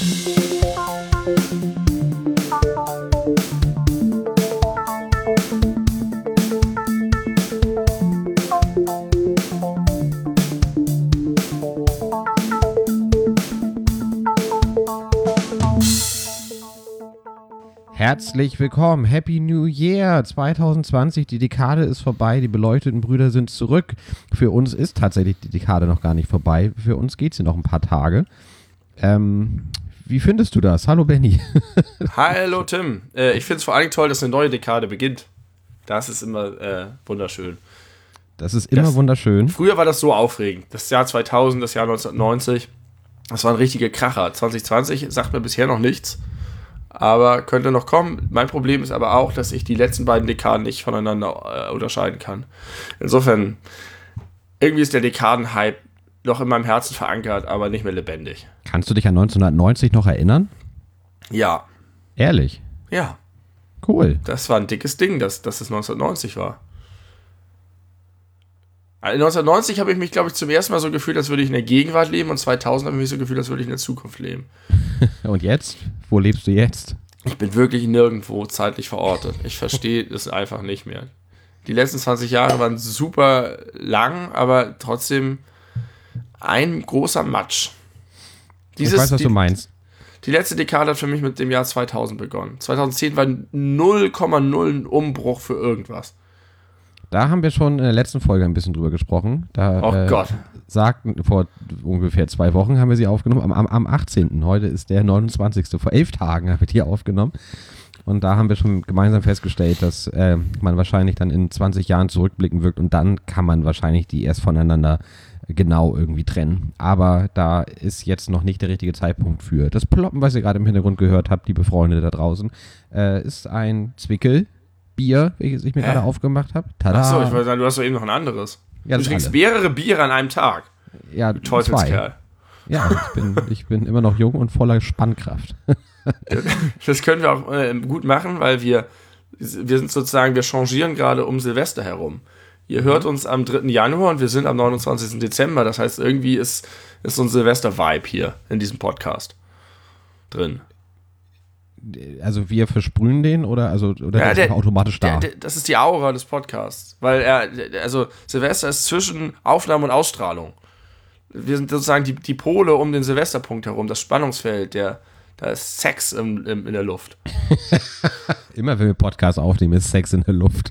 Herzlich willkommen, Happy New Year 2020, die Dekade ist vorbei, die beleuchteten Brüder sind zurück. Für uns ist tatsächlich die Dekade noch gar nicht vorbei, für uns geht sie noch ein paar Tage. Wie findest du das? Hallo Benni. Hallo Tim, ich finde es vor allem toll, dass eine neue Dekade beginnt. Das ist immer wunderschön. Das ist immer wunderschön. Früher war das so aufregend, das Jahr 2000, das Jahr 1990, das war ein richtiger Kracher. 2020 sagt mir bisher noch nichts. Aber könnte noch kommen. Mein Problem ist aber auch, dass ich die letzten beiden Dekaden nicht voneinander unterscheiden kann. Insofern, irgendwie ist der Dekadenhype noch in meinem Herzen verankert, aber nicht mehr lebendig. Kannst du dich an 1990 noch erinnern? Ja. Ehrlich? Ja. Cool. Das war ein dickes Ding, dass es 1990 war. 1990 habe ich mich, glaube ich, zum ersten Mal so gefühlt, als würde ich in der Gegenwart leben, und 2000 habe ich mich so gefühlt, als würde ich in der Zukunft leben. Und jetzt? Wo lebst du jetzt? Ich bin wirklich nirgendwo zeitlich verortet. Ich verstehe es einfach nicht mehr. Die letzten 20 Jahre waren super lang, aber trotzdem ein großer Matsch. Ich weiß, was du meinst. Die letzte Dekade hat für mich mit dem Jahr 2000 begonnen. 2010 war 0,0 ein Umbruch für irgendwas. Da haben wir schon in der letzten Folge ein bisschen drüber gesprochen. Da, Gott. Sagten, vor ungefähr 2 Wochen haben wir sie aufgenommen, am 18. Heute ist der 29. Vor 11 Tagen haben wir die aufgenommen. Und da haben wir schon gemeinsam festgestellt, dass man wahrscheinlich dann in 20 Jahren zurückblicken wird und dann kann man wahrscheinlich die erst voneinander genau irgendwie trennen. Aber da ist jetzt noch nicht der richtige Zeitpunkt für. Das Ploppen, was ihr gerade im Hintergrund gehört habt, liebe Freunde da draußen, ist ein Zwickel. Bier, welches ich mir gerade aufgemacht habe. Tada! Achso, ich wollte sagen, du hast doch eben noch ein anderes. Ja, du trinkst mehrere Biere an einem Tag. Ja, du Teufelskerl. Ja, ich bin immer noch jung und voller Spannkraft. Das können wir auch gut machen, weil wir sind sozusagen, wir changieren gerade um Silvester herum. Ihr hört uns am 3. Januar und wir sind am 29. Dezember. Das heißt, irgendwie ist so ein Silvester-Vibe hier in diesem Podcast drin. Also wir versprühen den oder ja, der ist automatisch da? Das ist die Aura des Podcasts, weil Silvester ist zwischen Aufnahme und Ausstrahlung. Wir sind sozusagen die Pole um den Silvesterpunkt herum, das Spannungsfeld, da ist Sex in der Luft. Immer wenn wir Podcasts aufnehmen, ist Sex in der Luft.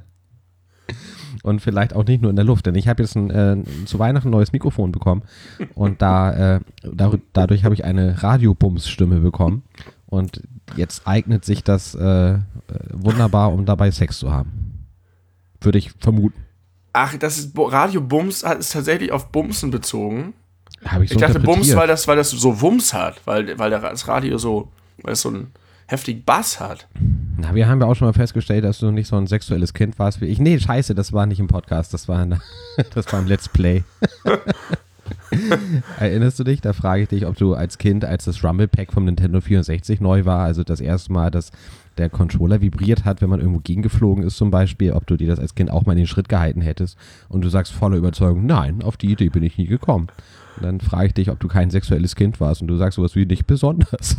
Und vielleicht auch nicht nur in der Luft, denn ich habe jetzt zu Weihnachten ein neues Mikrofon bekommen und dadurch habe ich eine Radiobums-Stimme bekommen. Und jetzt eignet sich das wunderbar, um dabei Sex zu haben. Würde ich vermuten. Ach, das ist Radio Bums ist tatsächlich auf Bumsen bezogen. Habe ich so dachte Bums, weil das so Wumms hat, weil das Radio so einen heftigen Bass hat. Na, wir haben ja auch schon mal festgestellt, dass du nicht so ein sexuelles Kind warst wie ich. Nee, scheiße, das war nicht im Podcast, das war ein Let's Play. Erinnerst du dich? Da frage ich dich, ob du als Kind, als das Rumble Pack vom Nintendo 64 neu war, also das erste Mal, dass der Controller vibriert hat, wenn man irgendwo gegengeflogen ist zum Beispiel, ob du dir das als Kind auch mal in den Schritt gehalten hättest und du sagst voller Überzeugung, nein, auf die Idee bin ich nie gekommen. Und dann frage ich dich, ob du kein sexuelles Kind warst und du sagst sowas wie nicht besonders.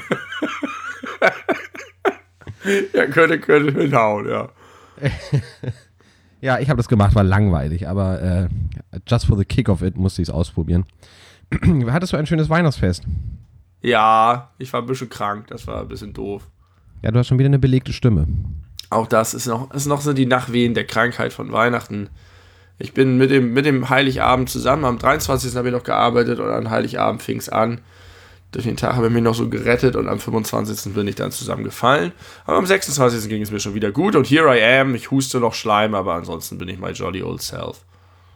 Ja, könnte hinhauen, ja. Ja, ich habe das gemacht, war langweilig, aber just for the kick of it musste ich es ausprobieren. Hattest du ein schönes Weihnachtsfest? Ja, ich war ein bisschen krank, das war ein bisschen doof. Ja, du hast schon wieder eine belegte Stimme. Auch das ist noch so die Nachwehen der Krankheit von Weihnachten. Ich bin mit dem Heiligabend zusammen, am 23. habe ich noch gearbeitet und an Heiligabend fing es an. Durch den Tag habe ich mich noch so gerettet und am 25. bin ich dann zusammengefallen. Aber am 26. ging es mir schon wieder gut und here I am. Ich huste noch Schleim, aber ansonsten bin ich my jolly old self.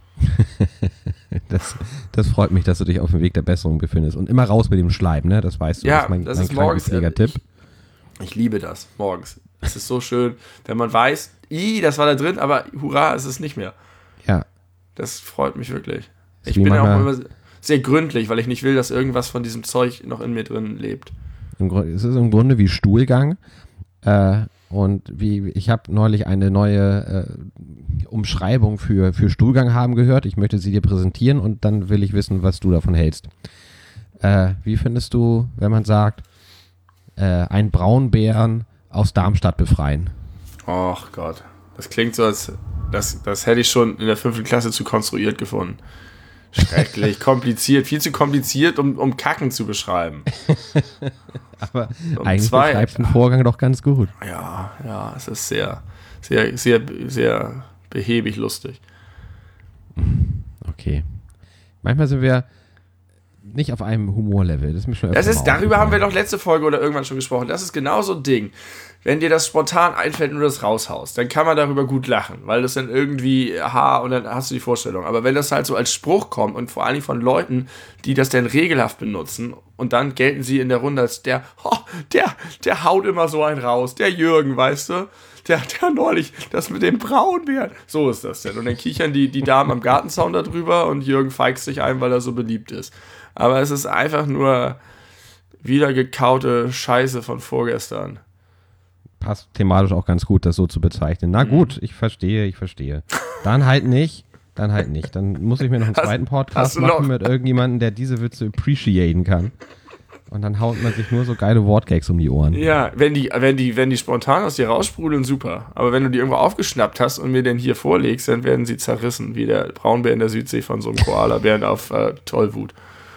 Das freut mich, dass du dich auf dem Weg der Besserung befindest. Und immer raus mit dem Schleim, ne? Das weißt du. Ja, das ist mein morgens Tipp. Ich liebe das morgens. Es ist so schön, wenn man weiß, das war da drin, aber hurra, es ist nicht mehr. Ja. Das freut mich wirklich. Ich bin ja auch immer sehr gründlich, weil ich nicht will, dass irgendwas von diesem Zeug noch in mir drin lebt. Es ist im Grunde wie Stuhlgang. Und ich habe neulich eine neue Umschreibung für Stuhlgang haben gehört. Ich möchte sie dir präsentieren und dann will ich wissen, was du davon hältst. Wie findest du, wenn man sagt, einen Braunbären aus Darmstadt befreien? Och Gott, das klingt so, als das hätte ich schon in der 5. Klasse zu konstruiert gefunden. Schrecklich, kompliziert, viel zu kompliziert, um Kacken zu beschreiben. Aber eigentlich beschreibst du den Vorgang doch ganz gut. Ja, es ist sehr, sehr, sehr, sehr behäbig lustig. Okay. Manchmal sind wir nicht auf einem Humorlevel. Das ist mir schon darüber haben wir doch letzte Folge oder irgendwann schon gesprochen. Das ist genau so ein Ding. Wenn dir das spontan einfällt und du das raushaust, dann kann man darüber gut lachen, weil das dann irgendwie, und dann hast du die Vorstellung. Aber wenn das halt so als Spruch kommt und vor allem von Leuten, die das dann regelhaft benutzen und dann gelten sie in der Runde als der haut immer so einen raus, der Jürgen, weißt du? Der neulich, das mit dem Braunbären. So ist das denn. Und dann kichern die Damen am Gartenzaun da drüber und Jürgen feigst sich ein, weil er so beliebt ist. Aber es ist einfach nur wieder gekaute Scheiße von vorgestern. Passt thematisch auch ganz gut, das so zu bezeichnen. Na gut, ich verstehe. Dann halt nicht. Dann muss ich mir noch einen zweiten Podcast machen mit irgendjemandem, der diese Witze appreciaten kann. Und dann haut man sich nur so geile Wortgags um die Ohren. Ja, wenn die spontan aus dir raussprudeln, super. Aber wenn du die irgendwo aufgeschnappt hast und mir den hier vorlegst, dann werden sie zerrissen, wie der Braunbär in der Südsee von so einem Koalabären auf Tollwut.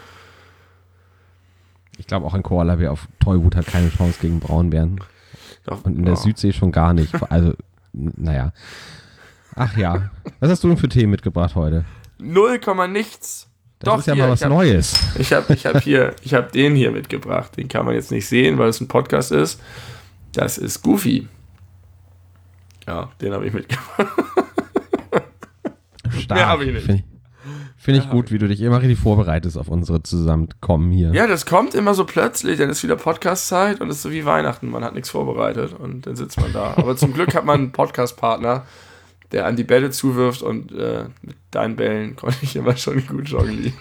Ich glaube auch ein Koalabär auf Tollwut hat keine Chance gegen Braunbären. Doch, und in der Südsee schon gar nicht. Also, naja. Ach ja. Was hast du denn für Themen mitgebracht heute? 0, nichts. Das ist ja mal was Neues. Ich hab den hier mitgebracht. Den kann man jetzt nicht sehen, weil es ein Podcast ist. Das ist Goofy. Ja, den habe ich mitgebracht. Stark. Mehr habe ich nicht. Finde ich gut, wie du dich immer richtig vorbereitest auf unsere Zusammenkommen hier. Ja, das kommt immer so plötzlich, dann ist wieder Podcast-Zeit und es ist so wie Weihnachten, man hat nichts vorbereitet und dann sitzt man da. Aber zum Glück hat man einen Podcast-Partner, der an die Bälle zuwirft und mit deinen Bällen konnte ich immer schon gut jonglieren.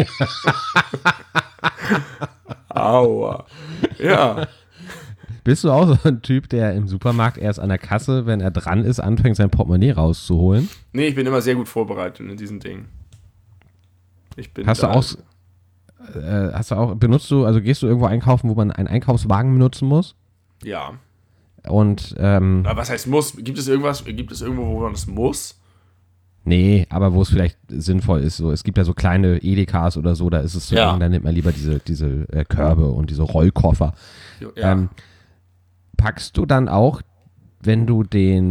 Aua. Ja. Bist du auch so ein Typ, der im Supermarkt erst an der Kasse, wenn er dran ist, anfängt, sein Portemonnaie rauszuholen? Nee, ich bin immer sehr gut vorbereitet in diesen Dingen. Hast du auch, gehst du irgendwo einkaufen, wo man einen Einkaufswagen benutzen muss? Ja. Und, aber was heißt muss? Gibt es irgendwo, wo man das muss? Nee, aber wo es vielleicht sinnvoll ist. So, es gibt ja so kleine Edekas oder so, da ist es so, da nimmt man lieber diese Körbe und diese Rollkoffer. Ja. Packst du dann auch, wenn du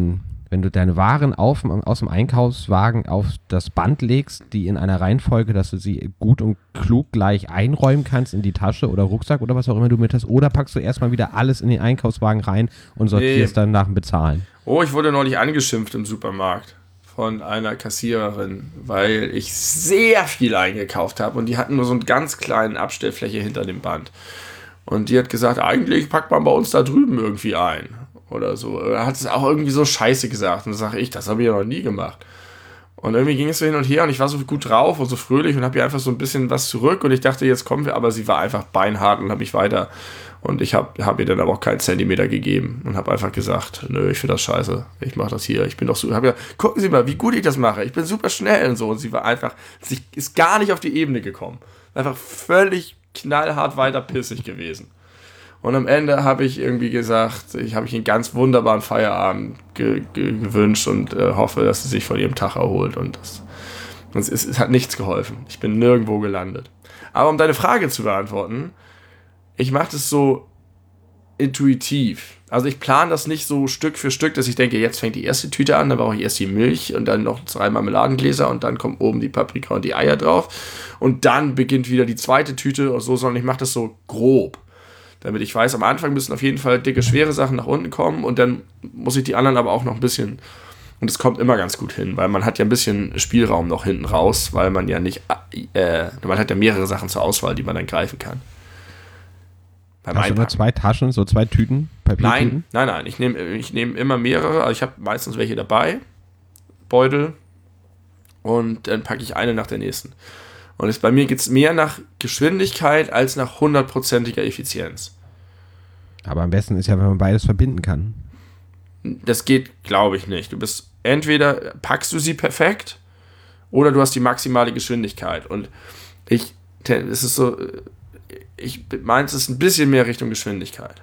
deine Waren aus dem Einkaufswagen auf das Band legst, die in einer Reihenfolge, dass du sie gut und klug gleich einräumen kannst in die Tasche oder Rucksack oder was auch immer du mit hast, oder packst du erstmal wieder alles in den Einkaufswagen rein und sortierst dann nach dem Bezahlen? Oh, ich wurde neulich angeschimpft im Supermarkt von einer Kassiererin, weil ich sehr viel eingekauft habe und die hatten nur so einen ganz kleinen Abstellfläche hinter dem Band. Und die hat gesagt, eigentlich packt man bei uns da drüben irgendwie ein. Oder so. Er hat es auch irgendwie so scheiße gesagt. Und dann sage ich, das habe ich ja noch nie gemacht. Und irgendwie ging es so hin und her und ich war so gut drauf und so fröhlich und habe ihr einfach so ein bisschen was zurück und ich dachte, jetzt kommen wir, aber sie war einfach beinhart und habe mich weiter. Und ich habe ihr dann aber auch keinen Zentimeter gegeben und habe einfach gesagt, nö, ich finde das scheiße. Ich mache das hier. Ich bin doch so. Habe gesagt, gucken Sie mal, wie gut ich das mache. Ich bin super schnell und so. Und sie war einfach, sie ist gar nicht auf die Ebene gekommen. Einfach völlig knallhart weiter pissig gewesen. Und am Ende habe ich irgendwie gesagt, habe ich einen ganz wunderbaren Feierabend gewünscht und hoffe, dass sie sich von ihrem Tag erholt. Und es hat nichts geholfen. Ich bin nirgendwo gelandet. Aber um deine Frage zu beantworten, ich mache das so intuitiv. Also ich plane das nicht so Stück für Stück, dass ich denke, jetzt fängt die erste Tüte an, dann brauche ich erst die Milch und dann noch 3 Marmeladengläser und dann kommt oben die Paprika und die Eier drauf. Und dann beginnt wieder die zweite Tüte und so, sondern ich mache das so grob. Damit ich weiß, am Anfang müssen auf jeden Fall dicke, schwere Sachen nach unten kommen und dann muss ich die anderen aber auch noch ein bisschen, und es kommt immer ganz gut hin, weil man hat ja ein bisschen Spielraum noch hinten raus, weil man ja nicht, man hat ja mehrere Sachen zur Auswahl, die man dann greifen kann. Hast du nur 2 Taschen, so 2 Tüten, Papiertüten? Nein, ich nehm immer mehrere, also ich habe meistens welche dabei, Beutel, und dann packe ich eine nach der nächsten. Und bei mir geht es mehr nach Geschwindigkeit als nach 100%iger Effizienz. Aber am besten ist ja, wenn man beides verbinden kann. Das geht, glaube ich, nicht. Entweder packst du sie perfekt oder du hast die maximale Geschwindigkeit. Und es ist so, meins ist ein bisschen mehr Richtung Geschwindigkeit.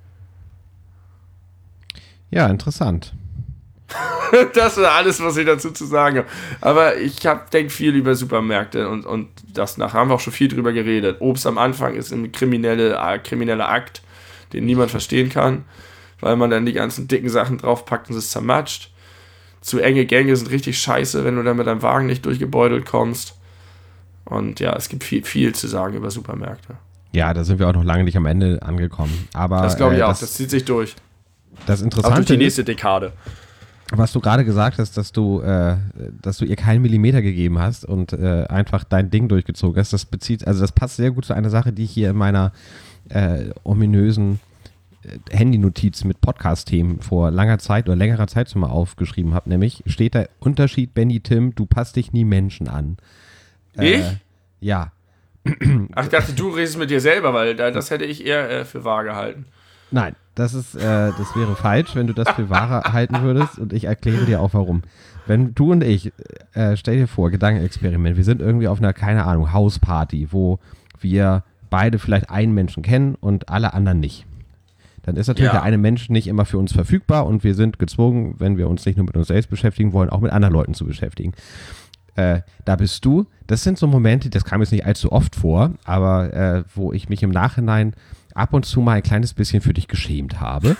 Ja, interessant. Das ist alles, was ich dazu zu sagen habe. Aber ich denke viel über Supermärkte und das nachher haben wir auch schon viel drüber geredet. Obst am Anfang ist ein krimineller Akt, den niemand verstehen kann, weil man dann die ganzen dicken Sachen draufpackt und es zermatscht. Zu enge Gänge sind richtig scheiße, wenn du dann mit deinem Wagen nicht durchgebeutelt kommst. Und ja, es gibt viel zu sagen über Supermärkte. Ja, da sind wir auch noch lange nicht am Ende angekommen. Aber das glaube ich auch, das zieht sich durch. Das Interessante auch durch die nächste Dekade. Was du gerade gesagt hast, dass du ihr keinen Millimeter gegeben hast und einfach dein Ding durchgezogen hast, das passt sehr gut zu einer Sache, die ich hier in meiner ominösen Handynotiz mit Podcast-Themen vor längerer Zeit schon mal aufgeschrieben habe, nämlich steht da Unterschied, Benny Tim, du passt dich nie Menschen an. Ich? Ja. Ach, ich dachte, du redest mit dir selber, weil das hätte ich eher für wahr gehalten. Nein, das wäre falsch, wenn du das für wahr halten würdest und ich erkläre dir auch warum. Wenn du und ich, stell dir vor, Gedankenexperiment, wir sind irgendwie auf einer, keine Ahnung, Hausparty, wo wir beide vielleicht einen Menschen kennen und alle anderen nicht. Dann ist natürlich der eine Mensch nicht immer für uns verfügbar und wir sind gezwungen, wenn wir uns nicht nur mit uns selbst beschäftigen wollen, auch mit anderen Leuten zu beschäftigen. Da bist du, das sind so Momente, das kam jetzt nicht allzu oft vor, aber wo ich mich im Nachhinein ab und zu mal ein kleines bisschen für dich geschämt habe.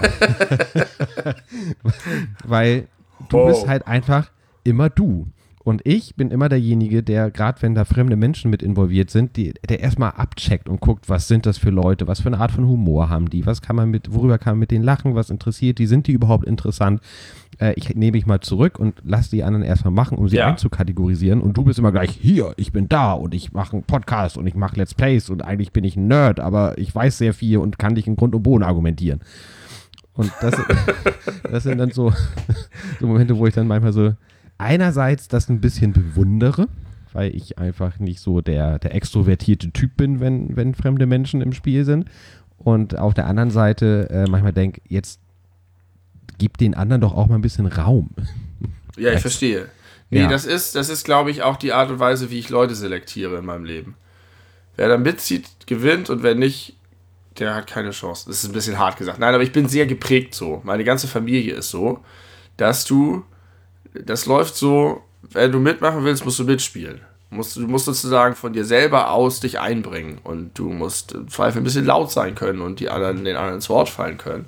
Weil du bist halt einfach immer du. Und ich bin immer derjenige, der, gerade wenn da fremde Menschen mit involviert sind, der erstmal abcheckt und guckt, was sind das für Leute, was für eine Art von Humor haben die, worüber kann man mit denen lachen, was interessiert die, sind die überhaupt interessant? Ich nehme mich mal zurück und lasse die anderen erstmal machen, um sie einzukategorisieren. Und du bist immer gleich, hier, ich bin da und ich mache einen Podcast und ich mache Let's Plays und eigentlich bin ich ein Nerd, aber ich weiß sehr viel und kann dich in Grund und Boden argumentieren. Und das sind dann so Momente, wo ich dann manchmal so einerseits das ein bisschen bewundere, weil ich einfach nicht so der extrovertierte Typ bin, wenn fremde Menschen im Spiel sind. Und auf der anderen Seite manchmal denke, jetzt gib den anderen doch auch mal ein bisschen Raum. Ja, ich verstehe. Nee, das ist, glaube ich, auch die Art und Weise, wie ich Leute selektiere in meinem Leben. Wer da mitzieht, gewinnt und wer nicht, der hat keine Chance. Das ist ein bisschen hart gesagt. Nein, aber ich bin sehr geprägt so. Meine ganze Familie ist so, dass das läuft so, wenn du mitmachen willst, musst du mitspielen. Du musst sozusagen von dir selber aus dich einbringen und du musst im Zweifel ein bisschen laut sein können und den anderen ins Wort fallen können.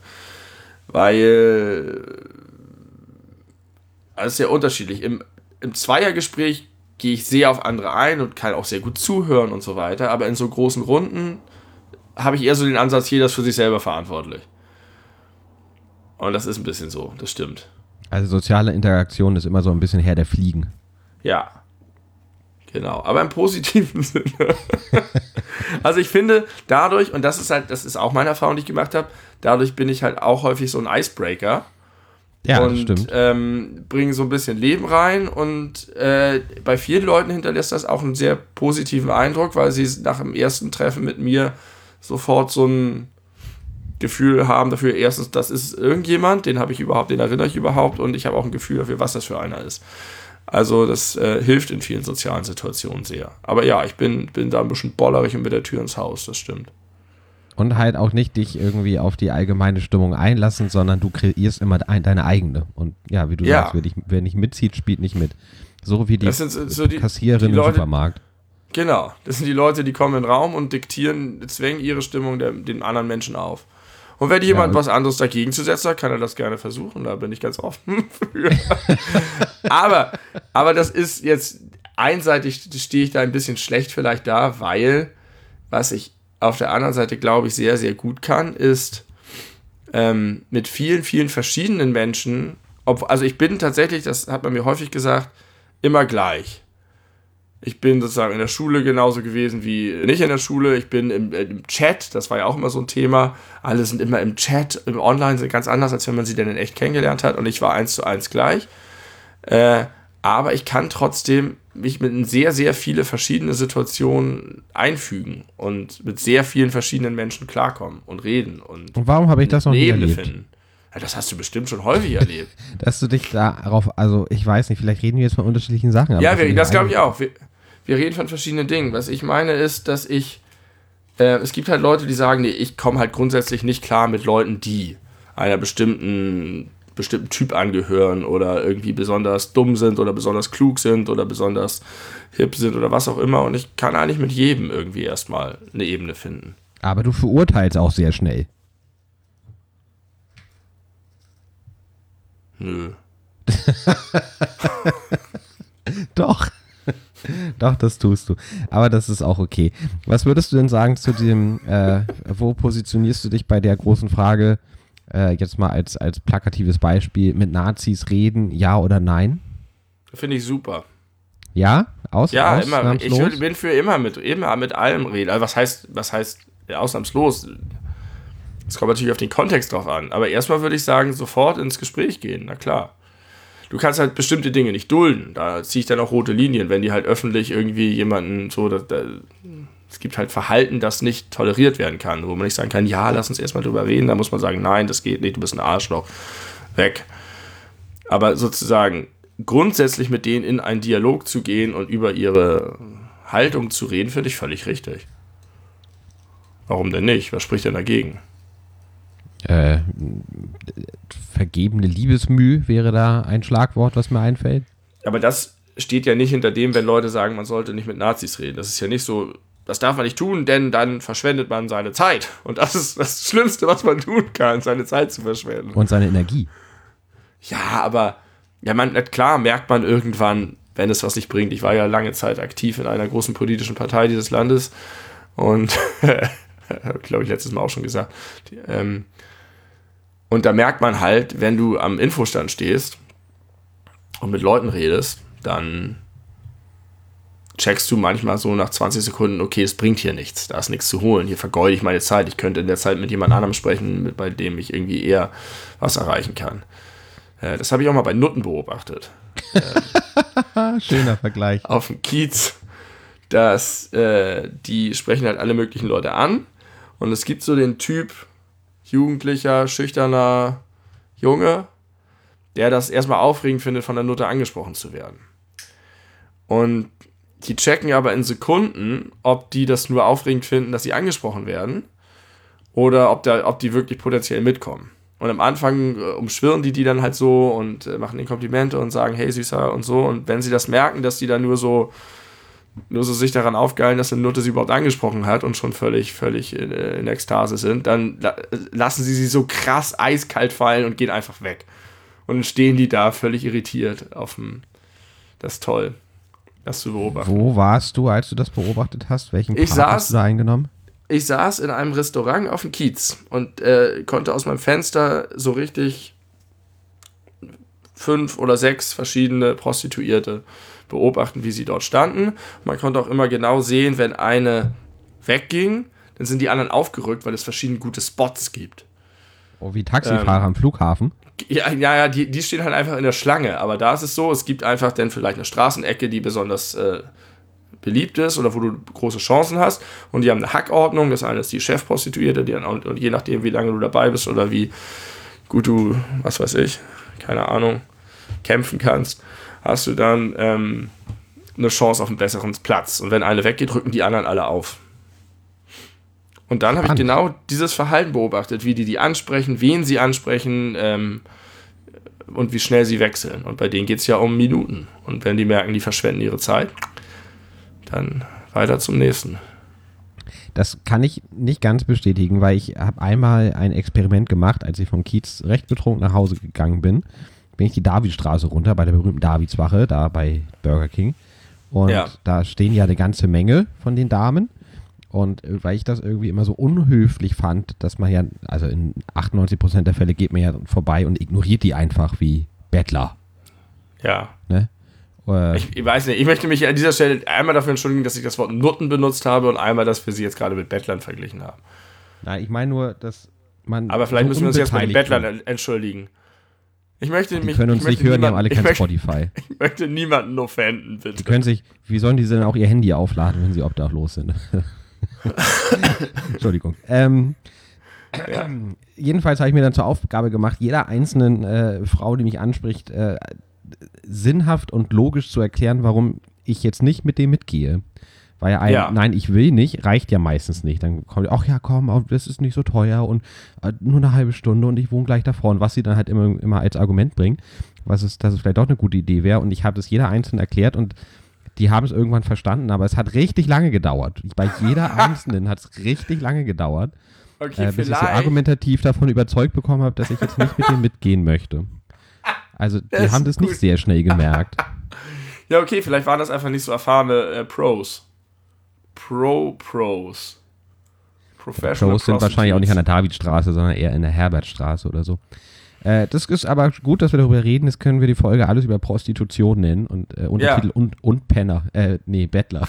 Weil das ist sehr unterschiedlich. Im Zweiergespräch gehe ich sehr auf andere ein und kann auch sehr gut zuhören und so weiter, aber in so großen Runden habe ich eher so den Ansatz, jeder ist für sich selber verantwortlich. Und das ist ein bisschen so, das stimmt. Also soziale Interaktion ist immer so ein bisschen Herr der Fliegen. Ja, genau, aber im positiven Sinne. Also ich finde, dadurch, und das ist auch meine Erfahrung, die ich gemacht habe, dadurch bin ich halt auch häufig so ein Icebreaker. Ja, und das stimmt. Bringe so ein bisschen Leben rein und bei vielen Leuten hinterlässt das auch einen sehr positiven Eindruck, weil sie nach dem ersten Treffen mit mir sofort so ein Gefühl haben dafür, erstens, das ist irgendjemand, den erinnere ich überhaupt und ich habe auch ein Gefühl dafür, was das für einer ist. Also das hilft in vielen sozialen Situationen sehr. Aber ja, ich bin da ein bisschen bollerig und mit der Tür ins Haus, das stimmt. Und halt auch nicht dich irgendwie auf die allgemeine Stimmung einlassen, sondern du kreierst immer deine eigene. Und ja, wie du sagst, wer nicht mitzieht, spielt nicht mit. So wie die Kassiererin im Supermarkt. Genau, das sind die Leute, die kommen in den Raum und zwängen ihre Stimmung den anderen Menschen auf. Und wenn jemand was anderes dagegen zu setzen hat, kann er das gerne versuchen. Da bin ich ganz offen für. aber das ist jetzt einseitig, stehe ich da ein bisschen schlecht vielleicht da, weil was ich auf der anderen Seite, glaube ich, sehr, sehr gut kann, ist mit vielen, vielen verschiedenen Menschen, also ich bin tatsächlich, das hat man mir häufig gesagt, immer gleich. Ich bin sozusagen in der Schule genauso gewesen wie nicht in der Schule. Ich bin im Chat, das war ja auch immer so ein Thema. Alle sind immer im Chat, im Online sind ganz anders, als wenn man sie denn in echt kennengelernt hat. Und ich war 1:1 gleich. Aber ich kann trotzdem mich mit sehr, sehr viele verschiedene Situationen einfügen und mit sehr vielen verschiedenen Menschen klarkommen und reden. Und warum habe ich das noch nie erlebt? Finden. Ja, das hast du bestimmt schon häufig erlebt. Dass du dich darauf, also ich weiß nicht, vielleicht reden wir jetzt von unterschiedlichen Sachen. Ja, das glaube ich auch. Wir reden von verschiedenen Dingen. Was ich meine ist, dass ich es gibt halt Leute, die sagen, nee, ich komme halt grundsätzlich nicht klar mit Leuten, die einer bestimmten Typ angehören oder irgendwie besonders dumm sind oder besonders klug sind oder besonders hip sind oder was auch immer. Und ich kann eigentlich mit jedem irgendwie erstmal eine Ebene finden. Aber du verurteilst auch sehr schnell. Nö. Doch. Doch, das tust du. Aber das ist auch okay. Was würdest du denn sagen zu dem, wo positionierst du dich bei der großen Frage, jetzt mal als plakatives Beispiel, mit Nazis reden, ja oder nein? Finde ich super. Ja? Ja, immer. Bin für immer mit allem reden. Also was heißt ausnahmslos? Es kommt natürlich auf den Kontext drauf an. Aber erstmal würde ich sagen, sofort ins Gespräch gehen. Na klar. Du kannst halt bestimmte Dinge nicht dulden. Da ziehe ich dann auch rote Linien, wenn die halt öffentlich irgendwie jemanden so, es gibt halt Verhalten, das nicht toleriert werden kann, wo man nicht sagen kann, ja, lass uns erstmal drüber reden, da muss man sagen, nein, das geht nicht, du bist ein Arschloch, weg. Aber sozusagen grundsätzlich mit denen in einen Dialog zu gehen und über ihre Haltung zu reden, finde ich völlig richtig. Warum denn nicht? Was spricht denn dagegen? Vergebene Liebesmüh wäre da ein Schlagwort, was mir einfällt. Aber das steht ja nicht hinter dem, wenn Leute sagen, man sollte nicht mit Nazis reden. Das ist ja nicht so, das darf man nicht tun, denn dann verschwendet man seine Zeit. Und das ist das Schlimmste, was man tun kann, seine Zeit zu verschwenden. Und seine Energie. Ja, aber klar merkt man irgendwann, wenn es was nicht bringt. Ich war ja lange Zeit aktiv in einer großen politischen Partei dieses Landes und glaube ich letztes Mal auch schon gesagt, und da merkt man halt, wenn du am Infostand stehst und mit Leuten redest, dann checkst du manchmal so nach 20 Sekunden, okay, es bringt hier nichts, da ist nichts zu holen, hier vergeude ich meine Zeit, ich könnte in der Zeit mit jemand anderem sprechen, bei dem ich irgendwie eher was erreichen kann. Das habe ich auch mal bei Nutten beobachtet. Schöner Vergleich. Auf dem Kiez, dass die sprechen halt alle möglichen Leute an und es gibt so den Typ, jugendlicher, schüchterner Junge, der das erstmal aufregend findet, von der Nutte angesprochen zu werden. Und die checken aber in Sekunden, ob die das nur aufregend finden, dass sie angesprochen werden oder ob die wirklich potenziell mitkommen. Und am Anfang umschwirren die dann halt so und machen ihnen Komplimente und sagen, hey Süßer und so. Und wenn sie das merken, dass die dann nur so sich daran aufgeilen, dass eine Nutte sie überhaupt angesprochen hat und schon völlig in Ekstase sind, dann lassen sie so eiskalt fallen und gehen einfach weg. Und dann stehen die da völlig irritiert das ist toll, das zu beobachten. Wo warst du, als du das beobachtet hast? Welchen Part hast du da eingenommen? Ich saß in einem Restaurant auf dem Kiez und konnte aus meinem Fenster so richtig 5 oder 6 verschiedene Prostituierte beobachten, wie sie dort standen. Man konnte auch immer genau sehen, wenn eine wegging, dann sind die anderen aufgerückt, weil es verschiedene gute Spots gibt. Oh, wie Taxifahrer am Flughafen? Ja, die stehen halt einfach in der Schlange, aber da ist es so, es gibt einfach dann vielleicht eine Straßenecke, die besonders beliebt ist oder wo du große Chancen hast und die haben eine Hackordnung, das eine ist die Chefprostituierte, und je nachdem, wie lange du dabei bist oder wie gut du, was weiß ich, keine Ahnung, kämpfen kannst, hast du dann eine Chance auf einen besseren Platz. Und wenn eine weggeht, rücken die anderen alle auf. Und dann habe ich genau dieses Verhalten beobachtet, wie die ansprechen, wen sie ansprechen und wie schnell sie wechseln. Und bei denen geht es ja um Minuten. Und wenn die merken, die verschwenden ihre Zeit, dann weiter zum nächsten. Das kann ich nicht ganz bestätigen, weil ich habe einmal ein Experiment gemacht, als ich vom Kiez recht betrunken nach Hause gegangen bin ich die Davidstraße runter bei der berühmten Davidswache, da bei Burger King. Und da stehen ja eine ganze Menge von den Damen. Und weil ich das irgendwie immer so unhöflich fand, dass man ja, also in 98% der Fälle geht man ja vorbei und ignoriert die einfach wie Bettler. Ja. Ne? Ich weiß nicht, ich möchte mich an dieser Stelle einmal dafür entschuldigen, dass ich das Wort Nutten benutzt habe und einmal, dass wir sie jetzt gerade mit Bettlern verglichen haben. Nein, ich meine nur, dass man. Aber vielleicht müssen wir uns jetzt mit den Bettlern entschuldigen. Die können uns nicht hören, die haben alle kein Spotify. Ich möchte niemanden offenden, bitte. Die können sich, wie sollen die denn auch ihr Handy aufladen, wenn sie obdachlos sind? Entschuldigung. Jedenfalls habe ich mir dann zur Aufgabe gemacht, jeder einzelnen Frau, die mich anspricht, sinnhaft und logisch zu erklären, warum ich jetzt nicht mit dem mitgehe. Weil nein, ich will nicht, reicht ja meistens nicht. Dann kommt, ach ja, komm, das ist nicht so teuer und nur eine halbe Stunde und ich wohne gleich davor. Und was sie dann halt immer als Argument bringen, dass es vielleicht doch eine gute Idee wäre. Und ich habe das jeder einzeln erklärt und die haben es irgendwann verstanden, aber es hat richtig lange gedauert. Bei jeder Einzelnen hat es richtig lange gedauert, bis ich so argumentativ davon überzeugt bekommen habe, dass ich jetzt nicht mit denen mitgehen möchte. Also die haben das nicht sehr schnell gemerkt. Ja, okay, vielleicht waren das einfach nicht so erfahrene Pros. Pros. Professional Pros sind wahrscheinlich auch nicht an der Davidstraße, sondern eher in der Herbertstraße oder so. Das ist aber gut, dass wir darüber reden. Das können wir die Folge alles über Prostitution nennen und Untertitel und Penner. Bettler.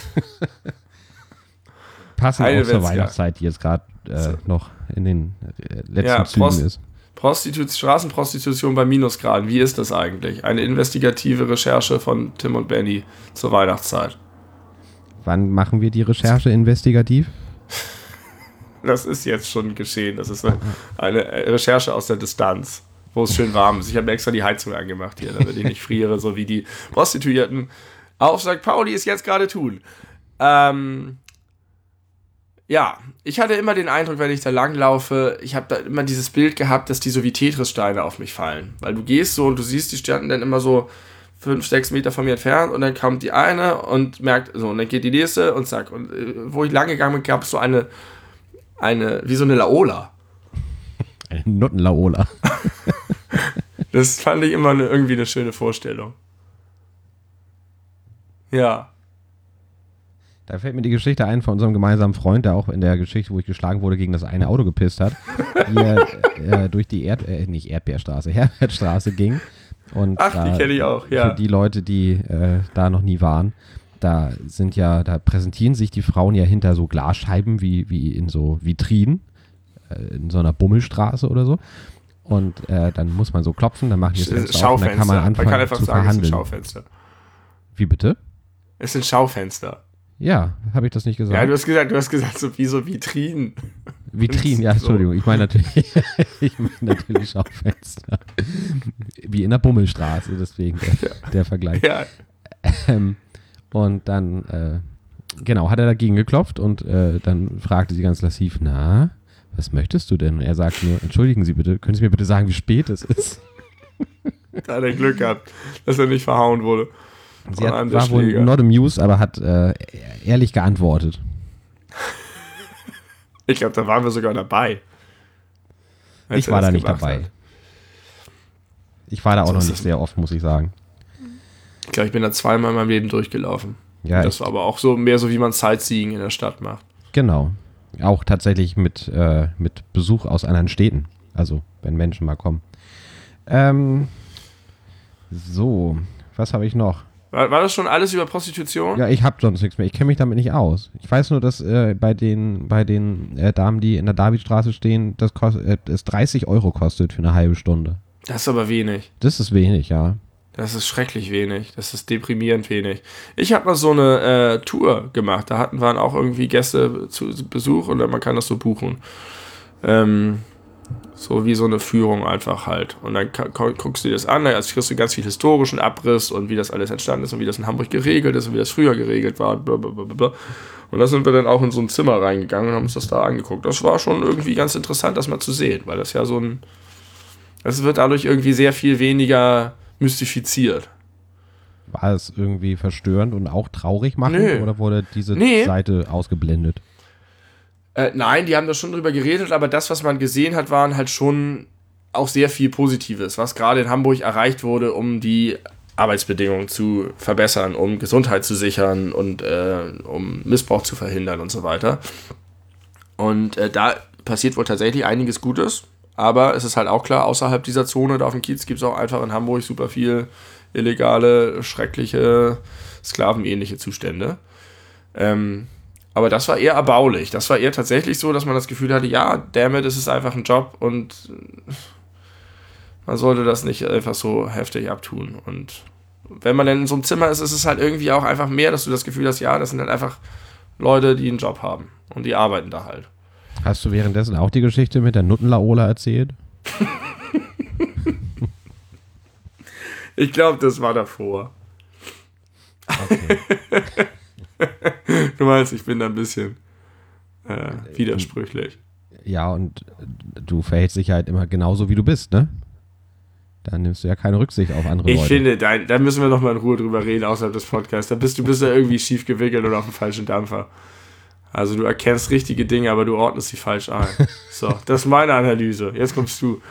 Passend auch zur Weihnachtszeit, die jetzt gerade noch in den letzten Zügen ist. Straßenprostitution bei Minusgraden. Wie ist das eigentlich? Eine investigative Recherche von Tim und Benny zur Weihnachtszeit. Wann machen wir die Recherche investigativ? Das ist jetzt schon geschehen. Das ist eine Recherche aus der Distanz, wo es schön warm ist. Ich habe extra die Heizung angemacht hier, damit ich nicht friere, so wie die Prostituierten auf St. Pauli es jetzt gerade tun. Ja, ich hatte immer den Eindruck, wenn ich da langlaufe, ich habe da immer dieses Bild gehabt, dass die so wie Tetris-Steine auf mich fallen. Weil du gehst so und du siehst, die standen dann immer so 5-6 Meter von mir entfernt und dann kommt die eine und merkt, so, und dann geht die nächste und zack. Und wo ich lang gegangen bin, gab es so eine wie so eine Laola. Eine Nuttenlaola. Das fand ich immer irgendwie eine schöne Vorstellung. Ja. Da fällt mir die Geschichte ein von unserem gemeinsamen Freund, der auch in der Geschichte, wo ich geschlagen wurde, gegen das eine Auto gepisst hat, wie er durch die Herbertstraße ging. Und die kenne ich auch, ja. Für die Leute, die da noch nie waren, da präsentieren sich die Frauen ja hinter so Glasscheiben wie in so Vitrinen, in so einer Bummelstraße oder so. Und dann muss man so klopfen, dann machen die das Fenster auf und dann kann man anfangen man kann einfach zu sagen, verhandeln. Es ist ein Schaufenster. Wie bitte? Es sind Schaufenster. Ja, habe ich das nicht gesagt? Ja, du hast gesagt so wie so Vitrinen. Vitrinen, ja, Entschuldigung. Ich meine natürlich Schaufenster. Wie in der Bummelstraße, deswegen der Vergleich. Ja. Und dann, hat er dagegen geklopft und dann fragte sie ganz lassiv, na, was möchtest du denn? Und er sagt nur, entschuldigen Sie bitte, können Sie mir bitte sagen, wie spät es ist? Da hat er Glück gehabt, dass er nicht verhauen wurde. Sie war wohl not amused, aber hat ehrlich geantwortet. Ich glaube, da waren wir sogar dabei. Ich war da nicht dabei. Ich war da auch noch nicht sehr oft, muss ich sagen. Ich glaube, ich bin da zweimal in meinem Leben durchgelaufen. Ja, das war aber auch so mehr so, wie man Sightseeing in der Stadt macht. Genau. Auch tatsächlich mit Besuch aus anderen Städten. Also, wenn Menschen mal kommen. So, was habe ich noch? War das schon alles über Prostitution? Ja, ich habe sonst nichts mehr. Ich kenne mich damit nicht aus. Ich weiß nur, dass bei den Damen, die in der Davidstraße stehen, das 30 € kostet für eine halbe Stunde. Das ist aber wenig. Das ist wenig, ja. Das ist schrecklich wenig. Das ist deprimierend wenig. Ich habe mal so eine Tour gemacht. Da waren auch irgendwie Gäste zu Besuch und man kann das so buchen. So wie so eine Führung einfach halt. Und dann guckst du dir das an, also kriegst du ganz viel historischen Abriss und wie das alles entstanden ist und wie das in Hamburg geregelt ist und wie das früher geregelt war. Blablabla. Und da sind wir dann auch in so ein Zimmer reingegangen und haben uns das da angeguckt. Das war schon irgendwie ganz interessant, das mal zu sehen, weil das ja es wird dadurch irgendwie sehr viel weniger mystifiziert. War es irgendwie verstörend und auch traurig machen? Nö. Oder wurde diese Seite ausgeblendet? Nein, die haben da schon drüber geredet, aber das, was man gesehen hat, waren halt schon auch sehr viel Positives, was gerade in Hamburg erreicht wurde, um die Arbeitsbedingungen zu verbessern, um Gesundheit zu sichern und um Missbrauch zu verhindern und so weiter. Und da passiert wohl tatsächlich einiges Gutes, aber es ist halt auch klar, außerhalb dieser Zone, da auf dem Kiez, gibt es auch einfach in Hamburg super viel illegale, schreckliche, sklavenähnliche Zustände. Aber das war eher erbaulich. Das war eher tatsächlich so, dass man das Gefühl hatte, ja, damit ist es einfach ein Job und man sollte das nicht einfach so heftig abtun. Und wenn man dann in so einem Zimmer ist, ist es halt irgendwie auch einfach mehr, dass du das Gefühl hast, ja, das sind halt einfach Leute, die einen Job haben und die arbeiten da halt. Hast du währenddessen auch die Geschichte mit der Nuttenlaola erzählt? Ich glaube, das war davor. Okay. Du meinst, ich bin da ein bisschen widersprüchlich. Ja, und du verhältst dich halt immer genauso, wie du bist, ne? Da nimmst du ja keine Rücksicht auf andere Leute. Ich finde, da müssen wir noch mal in Ruhe drüber reden, außerhalb des Podcasts. Du bist ja irgendwie schief gewickelt oder auf dem falschen Dampfer. Also du erkennst richtige Dinge, aber du ordnest sie falsch ein. So, das ist meine Analyse. Jetzt kommst du.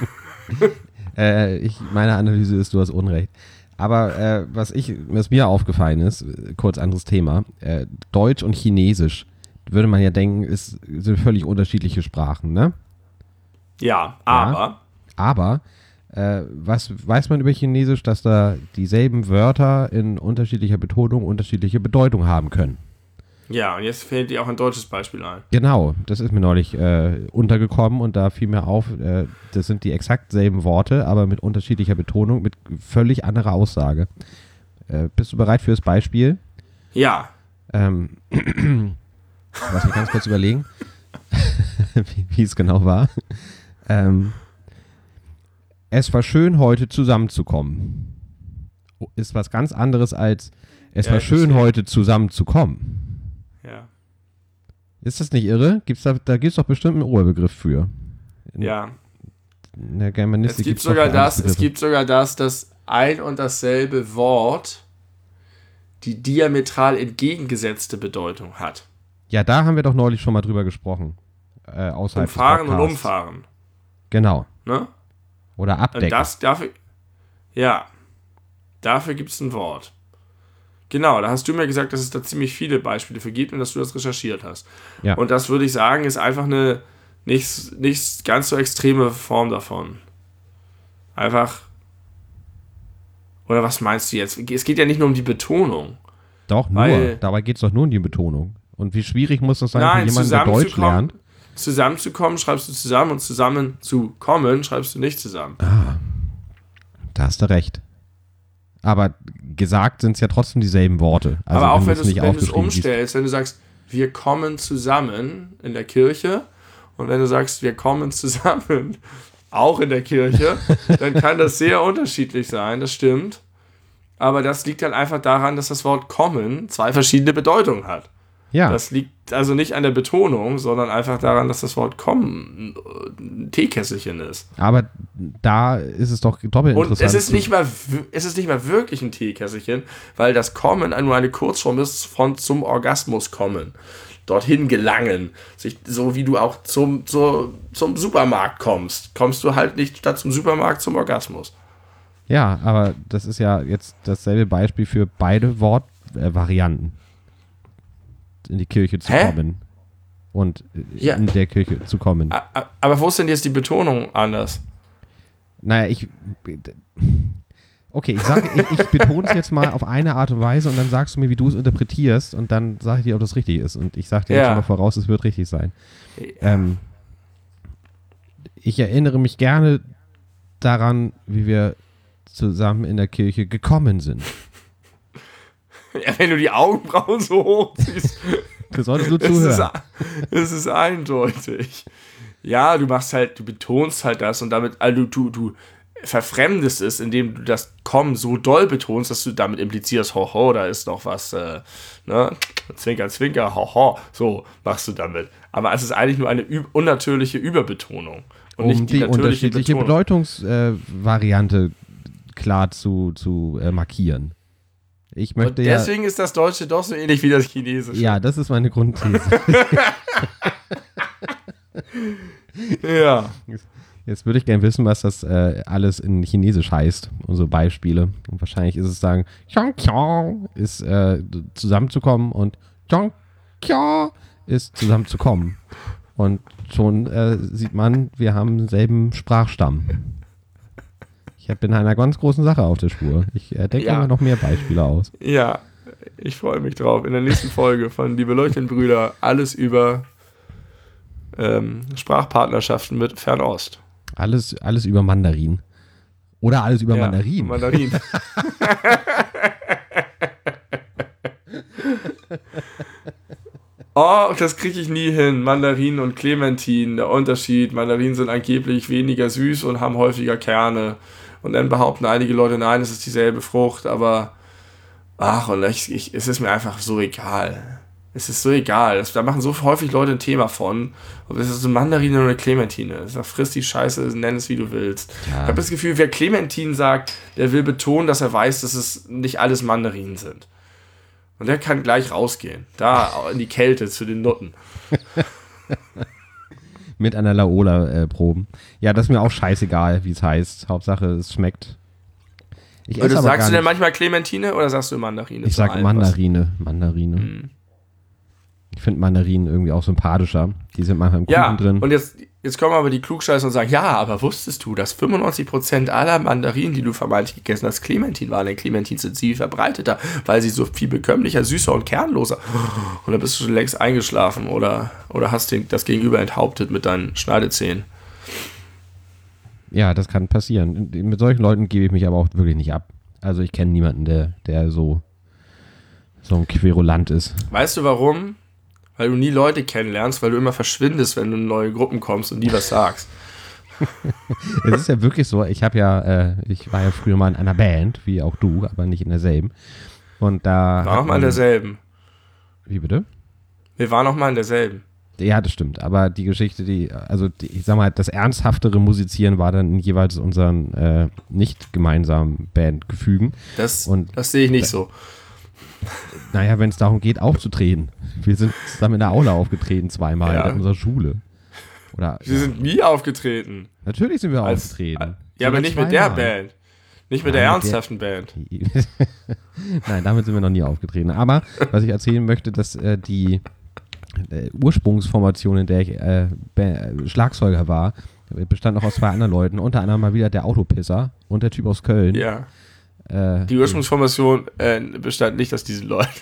Meine Analyse ist, du hast Unrecht. Aber was mir aufgefallen ist, kurz anderes Thema, Deutsch und Chinesisch, würde man ja denken, sind völlig unterschiedliche Sprachen, ne? Ja, aber... Ja, aber, was weiß man über Chinesisch, dass da dieselben Wörter in unterschiedlicher Betonung unterschiedliche Bedeutung haben können? Ja, und jetzt fällt dir auch ein deutsches Beispiel ein. Genau, das ist mir neulich untergekommen und da fiel mir auf, das sind die exakt selben Worte, aber mit unterschiedlicher Betonung, mit völlig anderer Aussage. Bist du bereit für das Beispiel? Ja. Lass mich ganz kurz überlegen, wie es genau war. Es war schön, heute zusammenzukommen. Ist was ganz anderes als es war schön, heute zusammenzukommen. Ja. Ist das nicht irre? Da gibt es doch bestimmt einen Oberbegriff für. Ja. In der Germanistik es gibt sogar das, dass ein und dasselbe Wort die diametral entgegengesetzte Bedeutung hat. Ja, da haben wir doch neulich schon mal drüber gesprochen. Außerhalb Umfahren und umfahren. Genau. Ne? Oder abdecken. Dafür gibt es ein Wort. Genau, da hast du mir gesagt, dass es da ziemlich viele Beispiele für gibt und dass du das recherchiert hast. Ja. Und das würde ich sagen, ist einfach eine nicht ganz so extreme Form davon. Einfach. Oder was meinst du jetzt? Es geht ja nicht nur um die Betonung. Doch, nur. Dabei geht es doch nur um die Betonung. Und wie schwierig muss das sein für jemanden, der Deutsch lernt? Zusammenzukommen schreibst du zusammen und zusammenzukommen schreibst du nicht zusammen. Ah, da hast du recht. Aber gesagt sind es ja trotzdem dieselben Worte. Also aber auch wenn du es umstellst, wenn du sagst, wir kommen zusammen in der Kirche und wenn du sagst, wir kommen zusammen auch in der Kirche, dann kann das sehr unterschiedlich sein, das stimmt. Aber das liegt halt einfach daran, dass das Wort kommen 2 verschiedene Bedeutungen hat. Ja. Das liegt also nicht an der Betonung, sondern einfach daran, dass das Wort kommen ein Teekesselchen ist. Aber da ist es doch doppelt interessant. Und es ist nicht mal wirklich ein Teekesselchen, weil das Kommen nur eine Kurzform ist von zum Orgasmus kommen. Dorthin gelangen. So wie du auch zum Supermarkt kommst du halt nicht statt zum Supermarkt zum Orgasmus. Ja, aber das ist ja jetzt dasselbe Beispiel für beide Wortvarianten. In die Kirche zu kommen. Und in der Kirche zu kommen. Aber wo ist denn jetzt die Betonung anders? Naja, okay, ich betone es jetzt mal auf eine Art und Weise und dann sagst du mir, wie du es interpretierst und dann sage ich dir, ob das richtig ist. Und ich sage dir jetzt schon mal voraus, es wird richtig sein. Ich erinnere mich gerne daran, wie wir zusammen in der Kirche gekommen sind. Ja, wenn du die Augenbrauen so hochziehst. Du solltest nur zuhören. Das ist eindeutig. Ja, du betonst halt das und damit, also du verfremdest es, indem du das Kommen so doll betonst, dass du damit implizierst, hoho, da ist noch was, ne, Zwinker, Zwinker, hoho, so machst du damit. Aber es ist eigentlich nur eine unnatürliche Überbetonung. Und nicht die unterschiedliche Bedeutungsvariante klar zu markieren. Ich möchte und deswegen ist das Deutsche doch so ähnlich wie das Chinesische. Ja, das ist meine Grundthese. Ja. Jetzt würde ich gerne wissen, was das alles in Chinesisch heißt. Unsere Beispiele. Und wahrscheinlich ist es sagen, ist zusammenzukommen und ist zusammenzukommen. Und schon sieht man, wir haben denselben Sprachstamm. Ich bin einer ganz großen Sache auf der Spur. Ich denke mir noch mehr Beispiele aus. Ja, ich freue mich drauf. In der nächsten Folge von Die beleuchteten Brüder alles über Sprachpartnerschaften mit Fernost. Alles über Mandarin. Oder alles über Mandarin. Mandarin. Oh, das kriege ich nie hin. Mandarinen und Clementinen, der Unterschied. Mandarinen sind angeblich weniger süß und haben häufiger Kerne. Und dann behaupten einige Leute, nein, es ist dieselbe Frucht, aber es ist mir einfach so egal. Es ist so egal. Da machen so häufig Leute ein Thema von. Ob es ist eine Mandarine oder eine Clementine. Sag, friss die Scheiße, nenn es wie du willst. Ja. Ich habe das Gefühl, wer Clementine sagt, der will betonen, dass er weiß, dass es nicht alles Mandarinen sind. Und der kann gleich rausgehen. Da in die Kälte zu den Nutten. Mit einer Laola proben. Ja, das ist mir auch scheißegal, wie es heißt. Hauptsache, es schmeckt. Sagst du denn manchmal Clementine oder sagst du Mandarine? Ich sag Mandarine. Mandarine. Ich finde Mandarinen irgendwie auch sympathischer. Die sind manchmal im Kuchen drin. Und jetzt kommen aber die Klugscheißer und sagen, ja, aber wusstest du, dass 95% aller Mandarinen, die du vermeintlich gegessen hast, Clementin waren? Denn Clementin sind viel verbreiteter, weil sie so viel bekömmlicher, süßer und kernloser. Und da bist du schon längst eingeschlafen oder hast das Gegenüber enthauptet mit deinen Schneidezähnen. Ja, das kann passieren. Mit solchen Leuten gebe ich mich aber auch wirklich nicht ab. Also ich kenne niemanden, der so ein Querulant ist. Weißt du warum? Weil du nie Leute kennenlernst, weil du immer verschwindest, wenn du in neue Gruppen kommst und nie was sagst. Es ist ja wirklich so, ich war ja früher mal in einer Band, wie auch du, aber nicht in derselben. Und da war auch mal in derselben. Wie bitte? Wir waren auch mal in derselben. Ja, das stimmt. Aber die Geschichte, ich sag mal, das ernsthaftere Musizieren war dann in jeweils unseren nicht gemeinsamen Bandgefügen. Das sehe ich nicht so. Naja, wenn es darum geht, aufzutreten. Wir sind zusammen in der Aula aufgetreten zweimal in unserer Schule. Wir sind nie aufgetreten. Natürlich sind wir aufgetreten. Ja, aber nicht mit der Band. Nicht mit der ernsthaften Band. Nein, damit sind wir noch nie aufgetreten. Aber was ich erzählen möchte, dass die Ursprungsformation, in der ich Schlagzeuger war, bestand noch aus 2 anderen Leuten. Unter anderem mal wieder der Autopisser und der Typ aus Köln. Ja. Die Ursprungsformation bestand nicht aus diesen Leuten.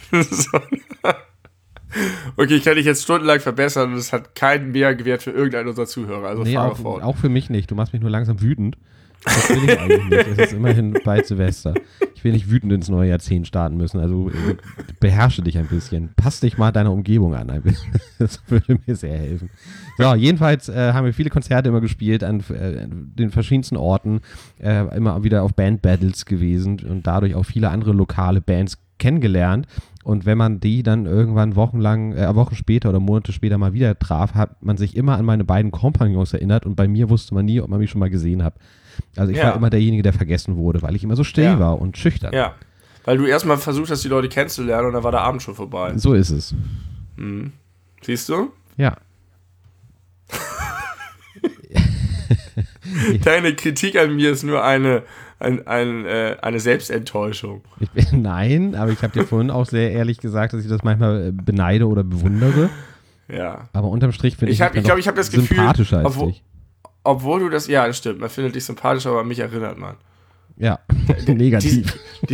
Okay, ich kann dich jetzt stundenlang verbessern und es hat keinen Mehrwert für irgendeinen unserer Zuhörer. Also fahre fort. Auch für mich nicht. Du machst mich nur langsam wütend. Das will ich eigentlich nicht. Es ist immerhin bald Silvester. Ich will nicht wütend ins neue Jahrzehnt starten müssen. Also beherrsche dich ein bisschen. Pass dich mal deiner Umgebung an ein bisschen. Das würde mir sehr helfen. So, jedenfalls haben wir viele Konzerte immer gespielt an den verschiedensten Orten. Immer wieder auf Band-Battles gewesen und dadurch auch viele andere lokale Bands kennengelernt. Und wenn man die dann irgendwann Wochen später oder Monate später mal wieder traf, hat man sich immer an meine beiden Kompagnons erinnert und bei mir wusste man nie, ob man mich schon mal gesehen hat. Also ich war immer derjenige, der vergessen wurde, weil ich immer so still war und schüchtern. Ja, weil du erstmal versucht hast, die Leute kennenzulernen und dann war der Abend schon vorbei. So ist es. Mhm. Siehst du? Ja. Deine Kritik an mir ist nur eine Selbstenttäuschung. Nein, aber ich habe dir vorhin auch sehr ehrlich gesagt, dass ich das manchmal beneide oder bewundere. Ja. Aber unterm Strich finde ich hab das Gefühl, sympathischer als dich. Obwohl du das, ja, das stimmt, man findet dich sympathischer, aber an mich erinnert man. Ja, negativ.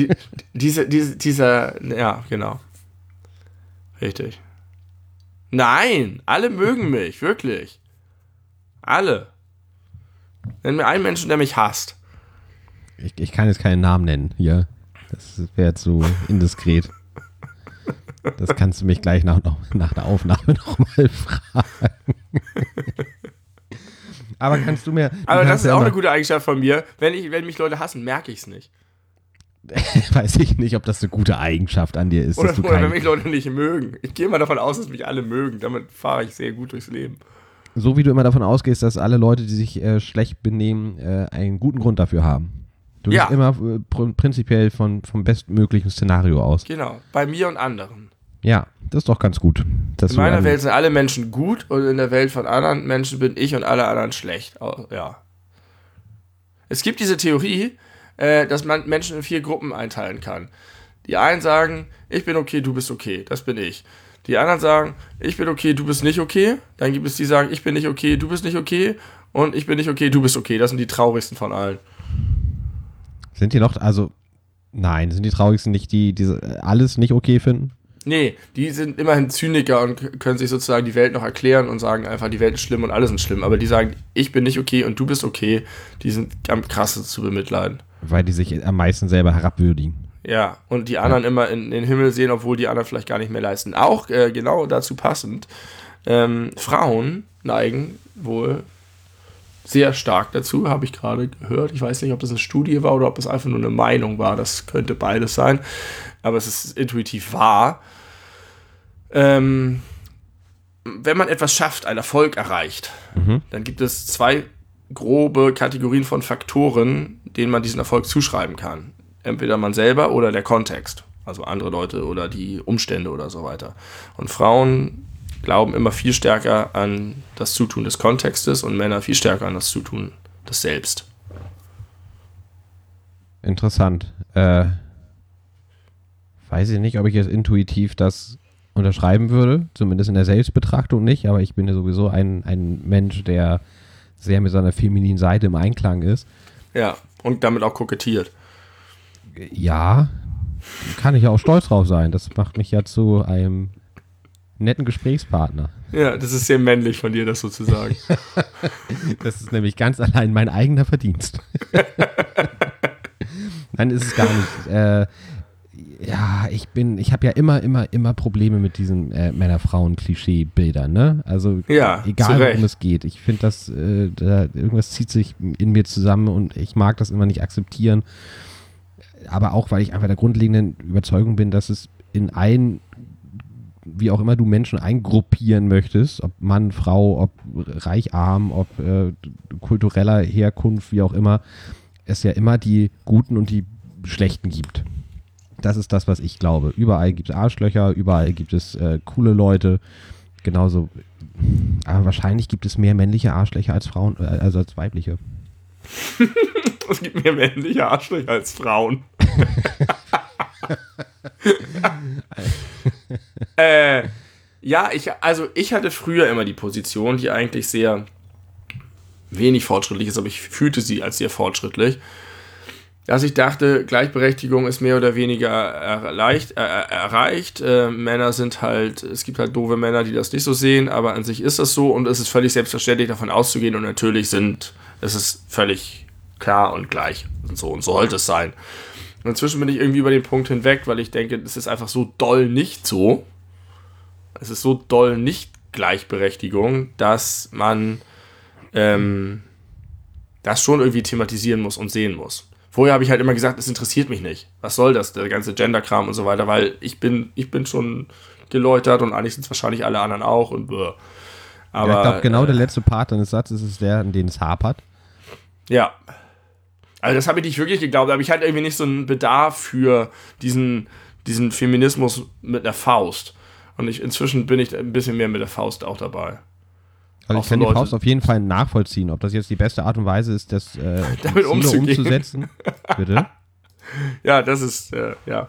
Ja, genau. Richtig. Nein, alle mögen mich, wirklich. Alle. Nenn mir einen Menschen, der mich hasst. Ich kann jetzt keinen Namen nennen hier. Das wäre zu indiskret. Das kannst du mich gleich nach der Aufnahme nochmal fragen. Aber kannst du mir... Aber das ist auch eine gute Eigenschaft von mir. Wenn mich Leute hassen, merke ich es nicht. Weiß ich nicht, ob das eine gute Eigenschaft an dir ist. Oder wenn mich Leute nicht mögen. Ich gehe mal davon aus, dass mich alle mögen. Damit fahre ich sehr gut durchs Leben. So wie du immer davon ausgehst, dass alle Leute, die sich schlecht benehmen, einen guten Grund dafür haben. Du gehst immer prinzipiell vom bestmöglichen Szenario aus. Genau, bei mir und anderen. Ja, das ist doch ganz gut. In meiner Welt sind alle Menschen gut und in der Welt von anderen Menschen bin ich und alle anderen schlecht. Ja. Es gibt diese Theorie, dass man Menschen in 4 Gruppen einteilen kann. Die einen sagen, ich bin okay, du bist okay, das bin ich. Die anderen sagen, ich bin okay, du bist nicht okay. Dann gibt es die, die sagen, ich bin nicht okay, du bist nicht okay. Und ich bin nicht okay, du bist okay. Das sind die traurigsten von allen. Sind die traurigsten nicht die alles nicht okay finden? Nee, die sind immerhin Zyniker und können sich sozusagen die Welt noch erklären und sagen einfach, die Welt ist schlimm und alle sind schlimm. Aber die sagen, ich bin nicht okay und du bist okay, die sind am krassesten zu bemitleiden. Weil die sich am meisten selber herabwürdigen. Ja, und die anderen immer in den Himmel sehen, obwohl die anderen vielleicht gar nicht mehr leisten. Auch genau dazu passend, Frauen neigen wohl sehr stark dazu, habe ich gerade gehört. Ich weiß nicht, ob das eine Studie war oder ob es einfach nur eine Meinung war. Das könnte beides sein. Aber es ist intuitiv wahr. wenn man etwas schafft, einen Erfolg erreicht, dann gibt es 2 grobe Kategorien von Faktoren, denen man diesen Erfolg zuschreiben kann. Entweder man selber oder der Kontext, also andere Leute oder die Umstände oder so weiter. Und Frauen glauben immer viel stärker an das Zutun des Kontextes und Männer viel stärker an das Zutun des Selbst. Interessant. Weiß ich nicht, ob ich jetzt intuitiv das unterschreiben würde, zumindest in der Selbstbetrachtung nicht, aber ich bin ja sowieso ein Mensch, der sehr mit seiner femininen Seite im Einklang ist. Ja, und damit auch kokettiert. Ja, kann ich ja auch stolz drauf sein. Das macht mich ja zu einem netten Gesprächspartner. Ja, das ist sehr männlich von dir, das so zu sagen. Das ist nämlich ganz allein mein eigener Verdienst. Nein, ist es gar nicht. Ja, ich habe ja immer Probleme mit diesen Männer-Frauen-Klischee-Bildern, ne? Also ja, egal worum es geht. Ich finde, dass irgendwas zieht sich in mir zusammen und ich mag das immer nicht akzeptieren. Aber auch, weil ich einfach der grundlegenden Überzeugung bin, dass es in allen, wie auch immer du Menschen eingruppieren möchtest, ob Mann, Frau, ob reich, arm, ob kultureller Herkunft, wie auch immer, es ja immer die Guten und die Schlechten gibt. Das ist das, was ich glaube. Überall gibt es Arschlöcher, überall gibt es coole Leute, genauso. Aber wahrscheinlich gibt es mehr männliche Arschlöcher als Frauen, also als weibliche. Es gibt mehr männliche Arschlöcher als Frauen. Ja, ich hatte früher immer die Position, die eigentlich sehr wenig fortschrittlich ist, aber ich fühlte sie als sehr fortschrittlich, dass ich dachte, Gleichberechtigung ist mehr oder weniger erreicht. Männer sind halt, es gibt halt doofe Männer, die das nicht so sehen, aber an sich ist das so und es ist völlig selbstverständlich davon auszugehen und natürlich es ist völlig klar und gleich und so sollte es sein. Und inzwischen bin ich irgendwie über den Punkt hinweg, weil ich denke, es ist einfach so doll nicht so. Es ist so doll nicht Gleichberechtigung, dass man das schon irgendwie thematisieren muss und sehen muss. Vorher habe ich halt immer gesagt, es interessiert mich nicht. Was soll das, der ganze Gender-Kram und so weiter, weil ich bin schon geläutert und eigentlich sind es wahrscheinlich alle anderen auch und aber, ja, ich glaube, genau der letzte Part deines Satzes ist der, an den es hapert. Ja. Also das habe ich nicht wirklich geglaubt, aber ich hatte irgendwie nicht so einen Bedarf für diesen Feminismus mit einer Faust. Und inzwischen bin ich ein bisschen mehr mit der Faust auch dabei. Also ich kann die Faust auf jeden Fall nachvollziehen, ob das jetzt die beste Art und Weise ist, das damit umzusetzen. Bitte? Ja, das ist, ja.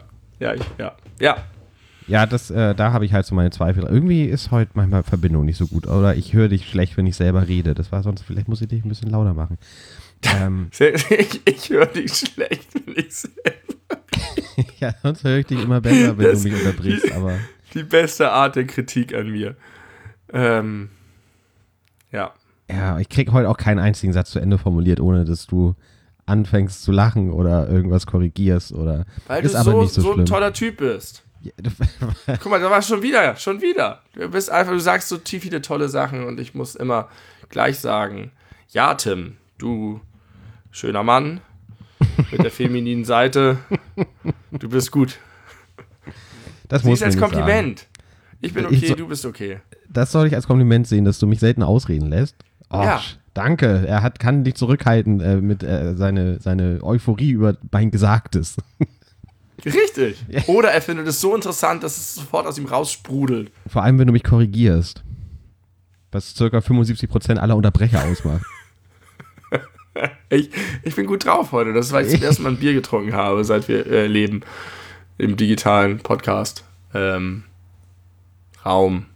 Ja, da habe ich halt so meine Zweifel. Irgendwie ist heute manchmal Verbindung nicht so gut. Oder ich höre dich schlecht, wenn ich selber rede. Das war sonst, vielleicht muss ich dich ein bisschen lauter machen. Ich höre dich schlecht, wenn ich selber rede. Ja, sonst höre ich dich immer besser, wenn du mich unterbrichst. Aber die beste Art der Kritik an mir. Ja. Ja, ich kriege heute auch keinen einzigen Satz zu Ende formuliert, ohne dass du anfängst zu lachen oder irgendwas korrigierst. Oder weil du so ein toller Typ bist. Ja, guck mal, da war schon wieder. Du bist einfach, du sagst so viele tolle Sachen und ich muss immer gleich sagen, ja, Tim, du schöner Mann mit der femininen Seite, du bist gut. Das muss als Kompliment. Sagen. Ich bin okay, du bist okay. Das soll ich als Kompliment sehen, dass du mich selten ausreden lässt. Oh, ja. Danke. Kann dich zurückhalten mit seine Euphorie über mein Gesagtes. Richtig. Oder er findet es so interessant, dass es sofort aus ihm raussprudelt. Vor allem, wenn du mich korrigierst. Was ca. 75% aller Unterbrecher ausmacht. Ich bin gut drauf heute. Das ist, weil ich zum ersten Mal ein Bier getrunken habe, seit wir leben. Im digitalen Podcast. Raum.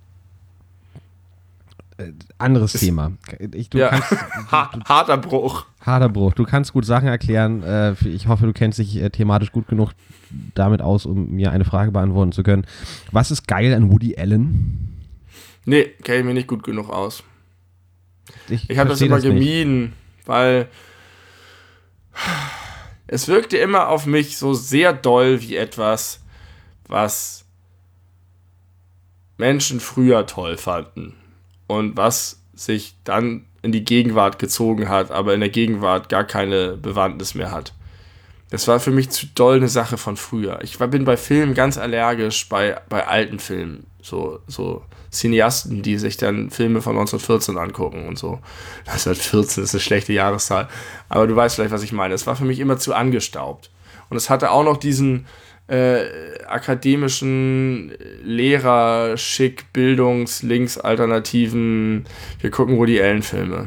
Anderes Thema. Harter Bruch. Harter Bruch. Du kannst gut Sachen erklären. Ich hoffe, du kennst dich thematisch gut genug damit aus, um mir eine Frage beantworten zu können. Was ist geil an Woody Allen? Nee, kenne ich mir nicht gut genug aus. Ich habe das immer gemieden, weil es wirkte immer auf mich so sehr doll wie etwas, was Menschen früher toll fanden und was sich dann in die Gegenwart gezogen hat, aber in der Gegenwart gar keine Bewandtnis mehr hat. Das war für mich zu doll eine Sache von früher. Ich bin bei Filmen ganz allergisch, bei alten Filmen. So Cineasten, die sich dann Filme von 1914 angucken und so. 1914 ist eine schlechte Jahreszahl. Aber du weißt vielleicht, was ich meine. Es war für mich immer zu angestaubt. Und es hatte auch noch diesen akademischen Lehrer-Schick, Bildungs-Links-Alternativen, wir gucken Woody Allen-Filme.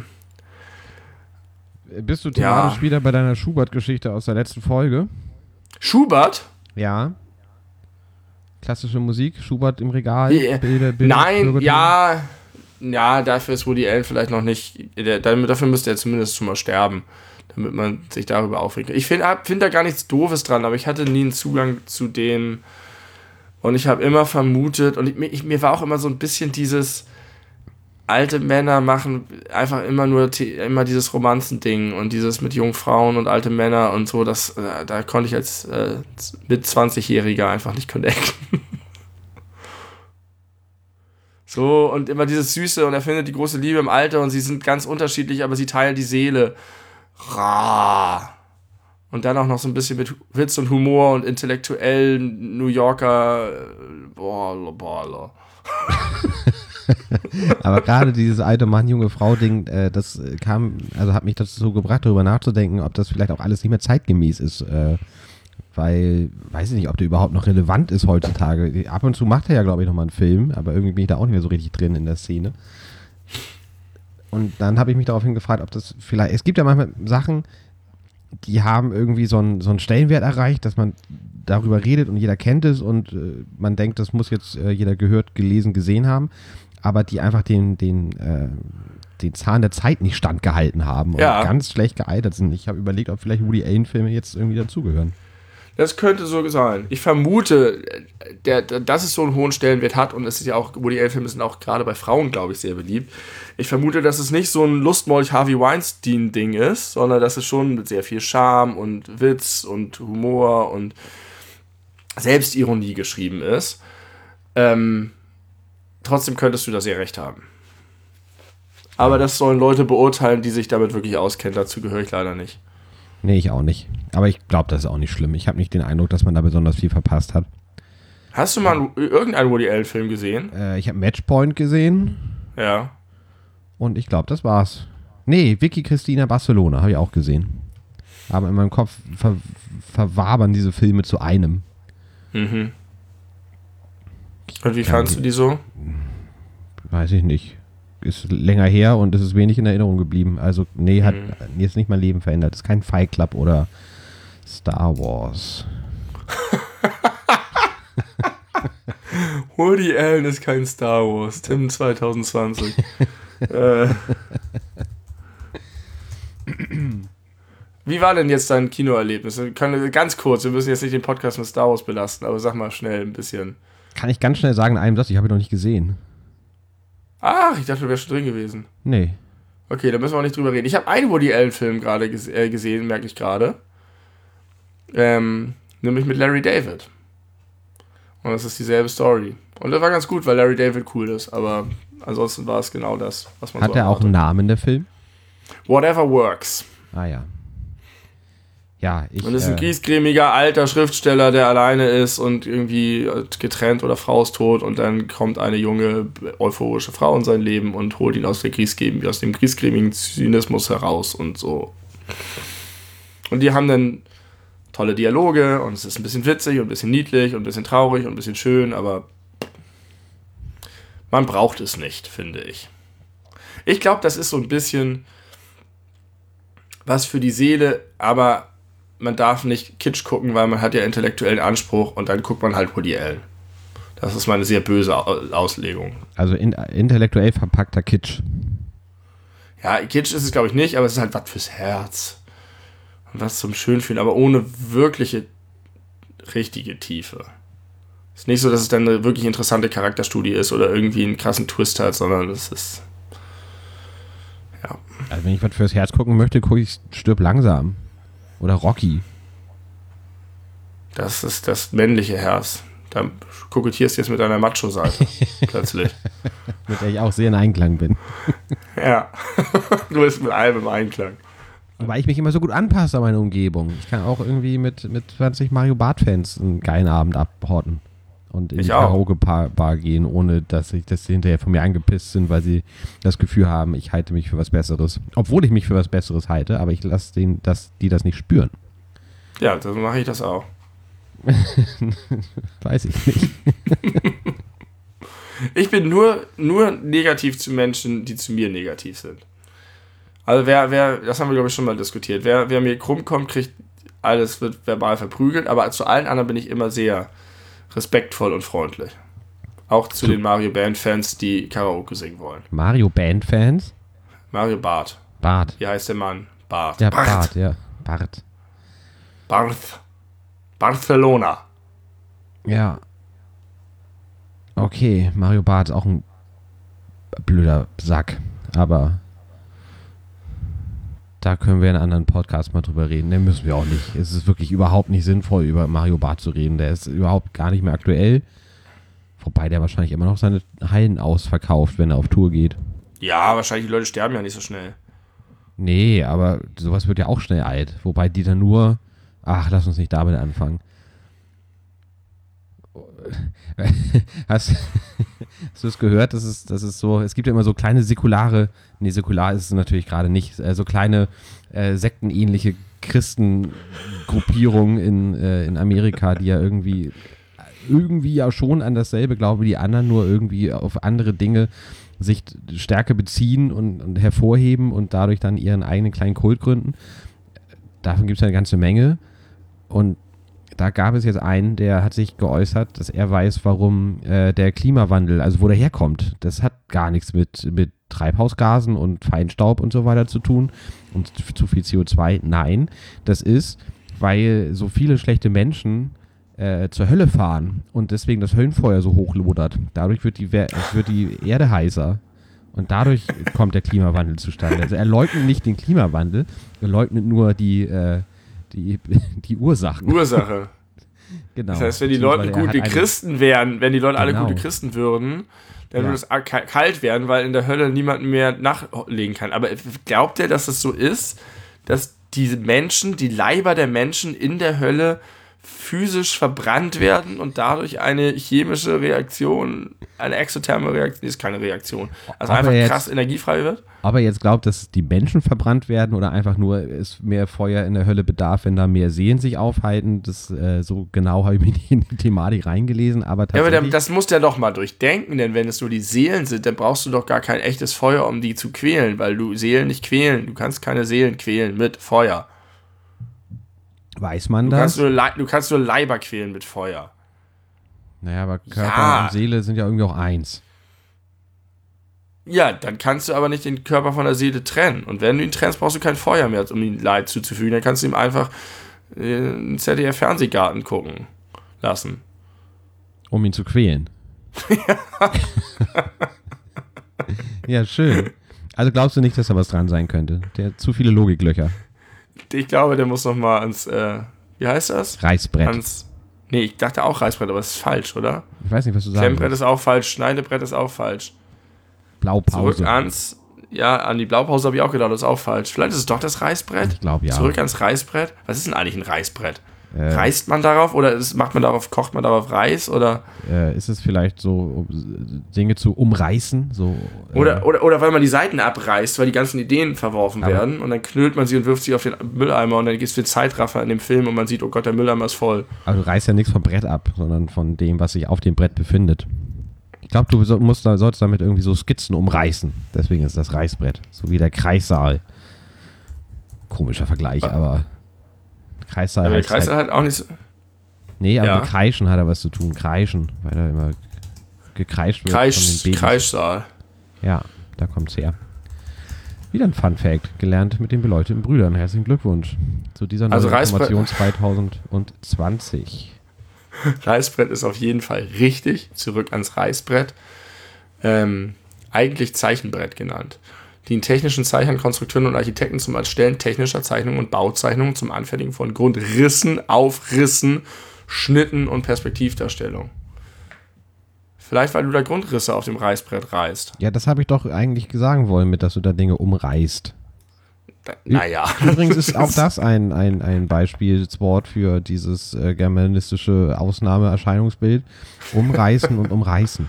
Bist du thematisch wieder bei deiner Schubert-Geschichte aus der letzten Folge? Schubert? Ja. Klassische Musik, Schubert im Regal, Bilder, nein, ja, dafür ist Woody Allen vielleicht noch nicht, dafür müsste er zumindest schon mal sterben, damit man sich darüber aufregt. Ich finde da gar nichts Doofes dran, aber ich hatte nie einen Zugang zu dem und ich habe immer vermutet und mir war auch immer so ein bisschen dieses alte Männer machen einfach immer dieses Romanzending und dieses mit jungen Frauen und alte Männer und so, da konnte ich als mit 20-Jähriger einfach nicht connecten. So, und immer dieses Süße und er findet die große Liebe im Alter und sie sind ganz unterschiedlich, aber sie teilen die Seele. Und dann auch noch so ein bisschen mit Witz und Humor und intellektuellen New Yorker Baller. Aber gerade dieses alte Mann, junge Frau-Ding, das hat mich dazu gebracht, darüber nachzudenken, ob das vielleicht auch alles nicht mehr zeitgemäß ist. Weil, weiß ich nicht, ob der überhaupt noch relevant ist heutzutage. Ab und zu macht er ja, glaube ich, nochmal einen Film, aber irgendwie bin ich da auch nicht mehr so richtig drin in der Szene. Und dann habe ich mich daraufhin gefragt, ob das vielleicht, es gibt ja manchmal Sachen, die haben irgendwie so einen Stellenwert erreicht, dass man darüber redet und jeder kennt es und man denkt, das muss jetzt jeder gehört, gelesen, gesehen haben, aber die einfach den Zahn der Zeit nicht standgehalten haben und ganz schlecht gealtert sind. Ich habe überlegt, ob vielleicht Woody Allen-Filme jetzt irgendwie dazugehören. Das könnte so sein. Ich vermute, dass es so einen hohen Stellenwert hat und es ist ja auch, Woody Allen-Filme sind auch gerade bei Frauen, glaube ich, sehr beliebt. Ich vermute, dass es nicht so ein Lustmolch Harvey Weinstein-Ding ist, sondern dass es schon mit sehr viel Charme und Witz und Humor und Selbstironie geschrieben ist. Trotzdem könntest du da sehr recht haben. Aber das sollen Leute beurteilen, die sich damit wirklich auskennen. Dazu gehöre ich leider nicht. Nee, ich auch nicht. Aber ich glaube, das ist auch nicht schlimm. Ich habe nicht den Eindruck, dass man da besonders viel verpasst hat. Hast du mal irgendeinen Woody Allen-Film gesehen? Ich habe Matchpoint gesehen. Ja. Und ich glaube, das war's. Nee, Vicky Cristina Barcelona habe ich auch gesehen. Aber in meinem Kopf verwabern diese Filme zu einem. Mhm. Und wie fandst du die so? Weiß ich nicht. Ist länger her und es ist wenig in Erinnerung geblieben. Also, nee, hat jetzt nicht mein Leben verändert. Ist kein Fight Club oder Star Wars. Woody Allen ist kein Star Wars. Tim 2020. Wie war denn jetzt dein Kinoerlebnis? Ganz kurz, wir müssen jetzt nicht den Podcast mit Star Wars belasten, aber sag mal schnell ein bisschen. Kann ich ganz schnell sagen in einem Satz, ich habe ihn noch nicht gesehen. Ach, ich dachte, du wärst schon drin gewesen. Nee. Okay, da müssen wir auch nicht drüber reden. Ich habe einen Woody Allen-Film gerade gesehen, merke ich gerade. Nämlich mit Larry David. Und das ist dieselbe Story. Und das war ganz gut, weil Larry David cool ist, aber ansonsten war es genau das, was man Hat so er auch einen Namen, der Film? Whatever Works. Ah ja. Ja, und ist ein griesgrämiger alter Schriftsteller, der alleine ist und irgendwie getrennt oder Frau ist tot und dann kommt eine junge, euphorische Frau in sein Leben und holt ihn aus dem griesgrämigen Zynismus heraus und so. Und die haben dann tolle Dialoge und es ist ein bisschen witzig und ein bisschen niedlich und ein bisschen traurig und ein bisschen schön, aber man braucht es nicht, finde ich. Ich glaube, das ist so ein bisschen was für die Seele, aber man darf nicht Kitsch gucken, weil man hat ja intellektuellen Anspruch und dann guckt man halt Woody Allen. Das ist meine sehr böse Auslegung. Also intellektuell verpackter Kitsch. Ja, Kitsch ist es glaube ich nicht, aber es ist halt was fürs Herz. Und was zum Schönfühlen, aber ohne wirkliche, richtige Tiefe. Es ist nicht so, dass es dann eine wirklich interessante Charakterstudie ist oder irgendwie einen krassen Twist hat, sondern es ist... Ja. Also wenn ich was fürs Herz gucken möchte, gucke ich Stirb langsam. Oder Rocky. Das ist das männliche Herz. Da kokettierst du jetzt mit deiner Macho-Seite. Plötzlich. Mit der ich auch sehr in Einklang bin. Ja. Du bist mit allem im Einklang. Weil ich mich immer so gut anpasse an meine Umgebung. Ich kann auch irgendwie mit 20 Mario Bart-Fans einen geilen Abend abhorten. und in Ich die auch. Karaoke-Bar gehen, ohne dass sie hinterher von mir angepisst sind, weil sie das Gefühl haben, ich halte mich für was Besseres. Obwohl ich mich für was Besseres halte, aber ich lasse die das nicht spüren. Ja, dann mache ich das auch. Weiß ich nicht. Ich bin nur negativ zu Menschen, die zu mir negativ sind. Also wer, das haben wir glaube ich schon mal diskutiert, wer mir krumm kommt, kriegt alles, wird verbal verprügelt, aber zu allen anderen bin ich immer sehr respektvoll und freundlich. Auch zu den Mario Band-Fans, die Karaoke singen wollen. Mario Band-Fans? Mario Barth. Bart. Wie heißt der Mann? Barth. Ja, Bart, ja. Bart. Barcelona. Ja. Okay, Mario Barth ist auch ein blöder Sack, aber da können wir in einem anderen Podcast mal drüber reden. Den müssen wir auch nicht. Es ist wirklich überhaupt nicht sinnvoll, über Mario Barth zu reden. Der ist überhaupt gar nicht mehr aktuell. Wobei der wahrscheinlich immer noch seine Hallen ausverkauft, wenn er auf Tour geht. Ja, wahrscheinlich die Leute sterben ja nicht so schnell. Nee, aber sowas wird ja auch schnell alt. Wobei die dann nur... Ach, lass uns nicht damit anfangen. Hast du es gehört? Das ist so, es gibt ja immer so kleine säkular ist es natürlich gerade nicht, so kleine sektenähnliche Christengruppierungen in Amerika, die ja irgendwie ja schon an dasselbe glauben wie die anderen, nur irgendwie auf andere Dinge sich stärker beziehen und hervorheben und dadurch dann ihren eigenen kleinen Kult gründen. Davon gibt es eine ganze Menge. Und da gab es jetzt einen, der hat sich geäußert, dass er weiß, warum der Klimawandel, also wo der herkommt. Das hat gar nichts mit Treibhausgasen und Feinstaub und so weiter zu tun und zu viel CO2. Nein, das ist, weil so viele schlechte Menschen zur Hölle fahren und deswegen das Höllenfeuer so hoch lodert. Dadurch wird die Erde heißer. Und dadurch kommt der Klimawandel zustande. Also er leugnet nicht den Klimawandel, er leugnet nur die Ursachen. Ursache. Genau. Das heißt, wenn die Leute gute Christen wären, wenn die Leute alle gute Christen würden, dann würde es kalt werden, weil in der Hölle niemand mehr nachlegen kann. Aber glaubt ihr, dass es so ist, dass diese Menschen, die Leiber der Menschen in der Hölle physisch verbrannt werden und dadurch eine chemische Reaktion, eine exotherme Reaktion, ist keine Reaktion, also einfach krass energiefrei wird? Ob er jetzt glaubt, dass die Menschen verbrannt werden oder einfach nur es mehr Feuer in der Hölle bedarf, wenn da mehr Seelen sich aufhalten, das so genau habe ich mir in die Thematik reingelesen, aber tatsächlich... Ja, aber das musst du ja doch mal durchdenken, denn wenn es nur die Seelen sind, dann brauchst du doch gar kein echtes Feuer, um die zu quälen, weil du Seelen nicht quälen, du kannst keine Seelen quälen mit Feuer. Weiß man das? Du kannst nur Leiber quälen mit Feuer. Naja, aber Körper und Seele sind ja irgendwie auch eins. Ja, dann kannst du aber nicht den Körper von der Seele trennen. Und wenn du ihn trennst, brauchst du kein Feuer mehr, um ihm Leid zuzufügen. Dann kannst du ihm einfach einen ZDF-Fernsehgarten gucken lassen. Um ihn zu quälen. Ja, schön. Also glaubst du nicht, dass da was dran sein könnte? Der hat zu viele Logiklöcher. Ich glaube, der muss nochmal ans, wie heißt das? Reißbrett. Nee, ich dachte auch Reißbrett, aber das ist falsch, oder? Ich weiß nicht, was du sagst. Klemmbrett ist auch falsch, Schneidebrett ist auch falsch. Blaupause. Zurück an die Blaupause habe ich auch gedacht, das ist auch falsch. Vielleicht ist es doch das Reißbrett? Ich glaube, ja. Zurück ans Reißbrett? Was ist denn eigentlich ein Reißbrett? Reißt man darauf oder kocht man darauf Reis oder? Ist es vielleicht so, um Dinge zu umreißen? So, oder weil man die Seiten abreißt, weil die ganzen Ideen verworfen werden und dann knüllt man sie und wirft sie auf den Mülleimer und dann gibt es viel Zeitraffer in dem Film und man sieht, oh Gott, der Mülleimer ist voll. Aber du reißt ja nichts vom Brett ab, sondern von dem, was sich auf dem Brett befindet. Ich glaube, du solltest damit irgendwie so Skizzen umreißen. Deswegen ist das Reißbrett. So wie der Kreissaal. Komischer Vergleich, aber Kreissaal. Ja, der Kreissaal hat auch nicht so. Nee, aber mit Kreischen hat er was zu tun. Kreischen, weil da immer gekreischt wird. Von den Babys. Kreissaal. Ja, da kommt's her. Wieder ein Fun-Fact, gelernt mit den beleuchteten Brüdern. Herzlichen Glückwunsch zu dieser neuen Information 2020. Reißbrett ist auf jeden Fall richtig. Zurück ans Reißbrett. Eigentlich Zeichenbrett genannt. Dienen technischen Zeichnern, Konstrukteuren und Architekten zum Erstellen technischer Zeichnungen und Bauzeichnungen zum Anfertigen von Grundrissen, Aufrissen, Schnitten und Perspektivdarstellung. Vielleicht, weil du da Grundrisse auf dem Reißbrett reißt. Ja, das habe ich doch eigentlich sagen wollen, mit dass du da Dinge umreißt. naja. Übrigens ist auch das ein Beispielswort für dieses germanistische Ausnahmeerscheinungsbild. Umreißen und umreißen.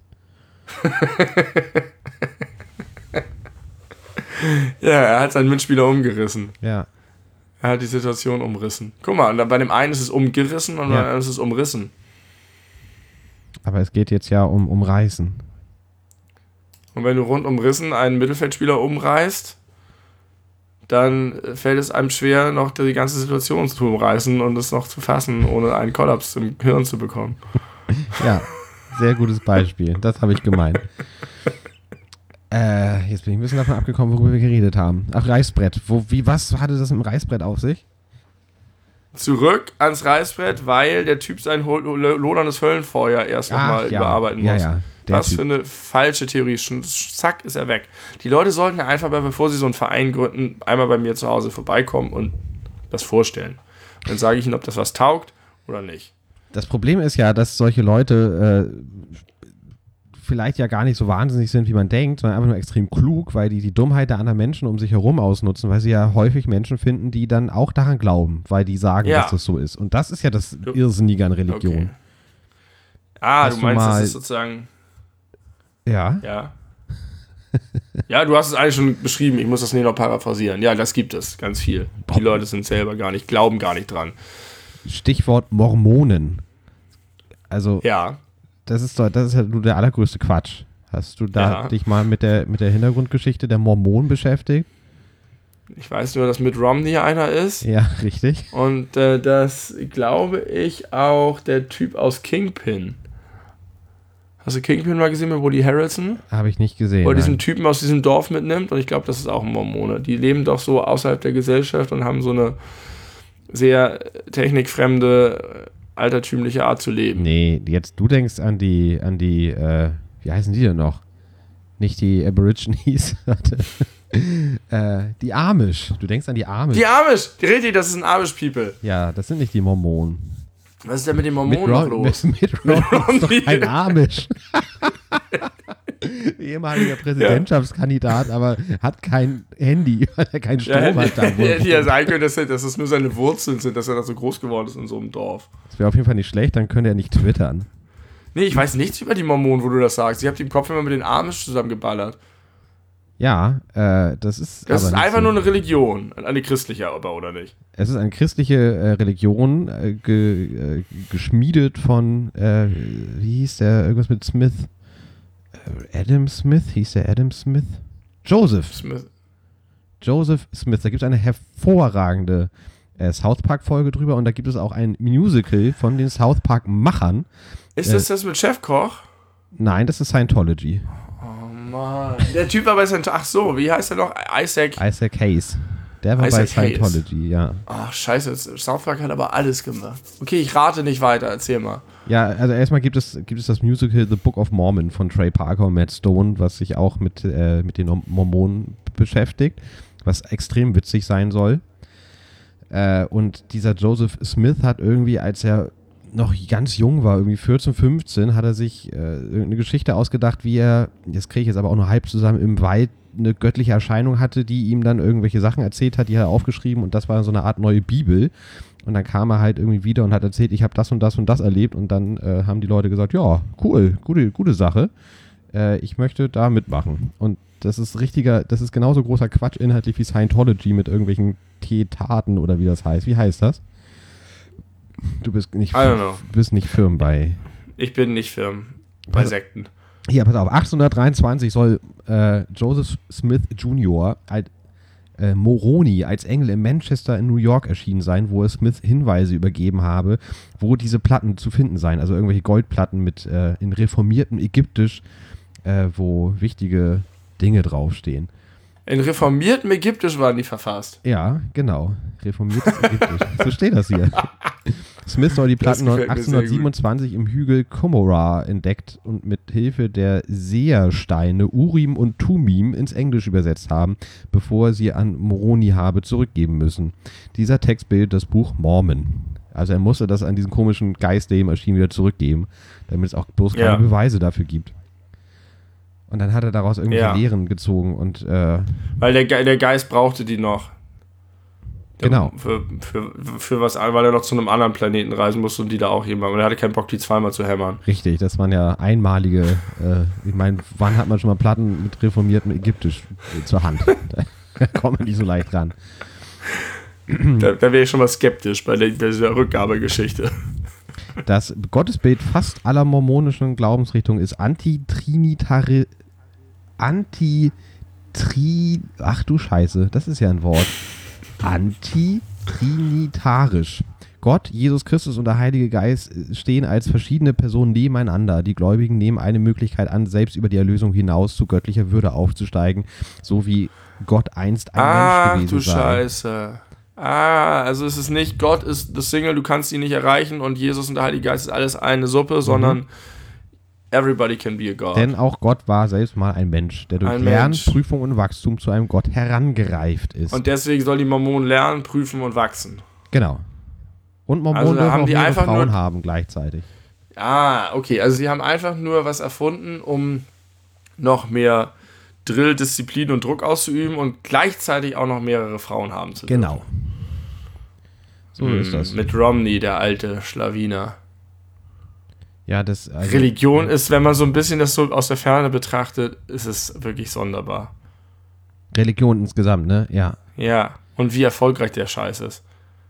Ja, er hat seinen Mitspieler umgerissen. Ja. Er hat die Situation umrissen. Guck mal, bei dem einen ist es umgerissen und bei dem anderen ist es umrissen. Aber es geht jetzt ja um umreißen. Und wenn du rund umrissen einen Mittelfeldspieler umreißt, dann fällt es einem schwer, noch die ganze Situation zu umreißen und es noch zu fassen, ohne einen Kollaps im Hirn zu bekommen. Ja, sehr gutes Beispiel. Das habe ich gemeint. Jetzt bin ich ein bisschen davon abgekommen, worüber wir geredet haben. Ach, Reißbrett. Was hatte das mit dem Reißbrett auf sich? Zurück ans Reißbrett, weil der Typ sein loderndes Höllenfeuer erst nochmal überarbeiten muss. Ja, Was für eine falsche Theorie. Zack, ist er weg. Die Leute sollten einfach, bevor sie so einen Verein gründen, einmal bei mir zu Hause vorbeikommen und das vorstellen. Dann sage ich ihnen, ob das was taugt oder nicht. Das Problem ist ja, dass solche Leute vielleicht ja gar nicht so wahnsinnig sind, wie man denkt, sondern einfach nur extrem klug, weil die Dummheit der anderen Menschen um sich herum ausnutzen, weil sie ja häufig Menschen finden, die dann auch daran glauben, weil die sagen, dass das so ist. Und das ist ja das Irrsinnige an Religion. Okay. Du meinst, das ist sozusagen... Ja. Ja. Ja, du hast es eigentlich schon beschrieben, ich muss das nicht noch paraphrasieren. Ja, das gibt es, ganz viel. Die Leute sind selber glauben gar nicht dran. Stichwort Mormonen. Also... Ja. Das ist ja nur der allergrößte Quatsch. Hast du dich mal mit der Hintergrundgeschichte der Mormonen beschäftigt? Ich weiß nur, dass Mitt Romney einer ist. Ja, richtig. Und das glaube ich auch der Typ aus Kingpin. Hast du Kingpin mal gesehen mit Woody Harrelson? Habe ich nicht gesehen. Wo er diesen Typen aus diesem Dorf mitnimmt. Und ich glaube, das ist auch ein Mormone. Die leben doch so außerhalb der Gesellschaft und haben so eine sehr technikfremde, altertümliche Art zu leben. Nee, jetzt du denkst an die, wie heißen die denn noch? Nicht die Aborigines, warte. Die Amish. Du denkst an die Amish. Die Amish! Richtig, das ist ein Amish-People. Ja, das sind nicht die Mormonen. Was ist denn mit den Mormonen noch los? Mitt Romney ist doch ein Amish. Ehemaliger Präsidentschaftskandidat, aber hat kein Handy, weil er keinen Strom hat. Hätte ja sein können, dass es nur seine Wurzeln sind, dass er da so groß geworden ist in so einem Dorf. Das wäre auf jeden Fall nicht schlecht, dann könnte er nicht twittern. Nee, ich weiß nichts über die Mormonen, wo du das sagst. Ich habe die im Kopf immer mit den Amish zusammengeballert. Ja, das ist. Das ist einfach nur eine Religion. Eine christliche aber, oder nicht? Es ist eine christliche Religion, geschmiedet von, wie hieß der, irgendwas mit Smith? Adam Smith? Hieß der Adam Smith? Joseph Smith. Da gibt es eine hervorragende South Park-Folge drüber und da gibt es auch ein Musical von den South Park-Machern. Ist das mit Chefkoch? Nein, das ist Scientology. Oh Mann. Der Typ war bei Scientology. Ach so, wie heißt der noch? Isaac Hayes. Der war bei Scientology, ja. Ach, scheiße, South Park hat aber alles gemacht. Okay, ich rate nicht weiter, erzähl mal. Ja, also erstmal gibt es das Musical The Book of Mormon von Trey Parker und Matt Stone, was sich auch mit den Mormonen beschäftigt, was extrem witzig sein soll. Und dieser Joseph Smith hat irgendwie, als er noch ganz jung war, irgendwie 14, 15, hat er sich eine Geschichte ausgedacht, wie er, das kriege ich jetzt aber auch nur halb zusammen, im Wald eine göttliche Erscheinung hatte, die ihm dann irgendwelche Sachen erzählt hat, die hat er aufgeschrieben und das war so eine Art neue Bibel. Und dann kam er halt irgendwie wieder und hat erzählt, ich habe das und das und das erlebt und dann haben die Leute gesagt, ja, cool, gute Sache. Ich möchte da mitmachen. Und das ist genauso großer Quatsch inhaltlich wie Scientology mit irgendwelchen Taten oder wie das heißt. Wie heißt das? Du bist nicht firm bei... Ich bin nicht firm bei Sekten. Hier, pass auf, 1823 soll Joseph Smith Jr. Moroni als Engel in Manchester in New York erschienen sein, wo er Smith Hinweise übergeben habe, wo diese Platten zu finden seien. Also irgendwelche Goldplatten mit in reformiertem Ägyptisch, wo wichtige Dinge draufstehen. In reformiertem Ägyptisch waren die verfasst. Ja, genau. Reformiertes Ägyptisch. So steht das hier. Smith soll die Platten 1827 im Hügel Cumorah entdeckt und mit Hilfe der Sehersteine Urim und Tumim ins Englische übersetzt haben, bevor er sie an Moroni habe zurückgeben müssen. Dieser Text bildet das Buch Mormon. Also er musste das an diesen komischen Geist, der ihm erschien, wieder zurückgeben, damit es auch bloß keine Beweise dafür gibt. Und dann hat er daraus irgendwelche Lehren gezogen und weil der Geist brauchte die noch. Genau. Für was, weil er noch zu einem anderen Planeten reisen musste und die da auch jemand. Und er hatte keinen Bock, die zweimal zu hämmern. Richtig, das waren ja einmalige, ich meine, wann hat man schon mal Platten mit reformiertem Ägyptisch zur Hand? Da kommt man nicht so leicht ran. Da wäre ich schon mal skeptisch bei dieser Rückgabegeschichte. Das Gottesbild fast aller mormonischen Glaubensrichtungen ist ach du Scheiße, das ist ja ein Wort. Antitrinitarisch. Gott, Jesus Christus und der Heilige Geist stehen als verschiedene Personen nebeneinander. Die Gläubigen nehmen eine Möglichkeit an, selbst über die Erlösung hinaus zu göttlicher Würde aufzusteigen, so wie Gott einst ein Mensch gewesen sei. Ach du Scheiße. Also es ist nicht, Gott ist das Single, du kannst ihn nicht erreichen und Jesus und der Heilige Geist ist alles eine Suppe, sondern everybody can be a God. Denn auch Gott war selbst mal ein Mensch, der durch Lernen, Prüfung und Wachstum zu einem Gott herangereift ist. Und deswegen soll die Mormonen lernen, prüfen und wachsen. Genau. Und Mormonen dürfen auch mehrere Frauen haben gleichzeitig. Okay. Also sie haben einfach nur was erfunden, um noch mehr Drill, Disziplin und Druck auszuüben und gleichzeitig auch noch mehrere Frauen haben zu dürfen. Genau. So ist das. Mit Romney, der alte Schlawiner. Ja, Religion ist, wenn man so ein bisschen das so aus der Ferne betrachtet, ist es wirklich sonderbar. Religion insgesamt, ne? Ja. Ja, und wie erfolgreich der Scheiß ist.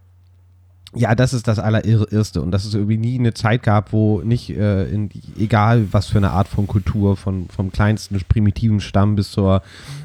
Ja, das ist das Allererste. Und dass es irgendwie nie eine Zeit gab, wo nicht, egal was für eine Art von Kultur, vom kleinsten primitiven Stamm bis zur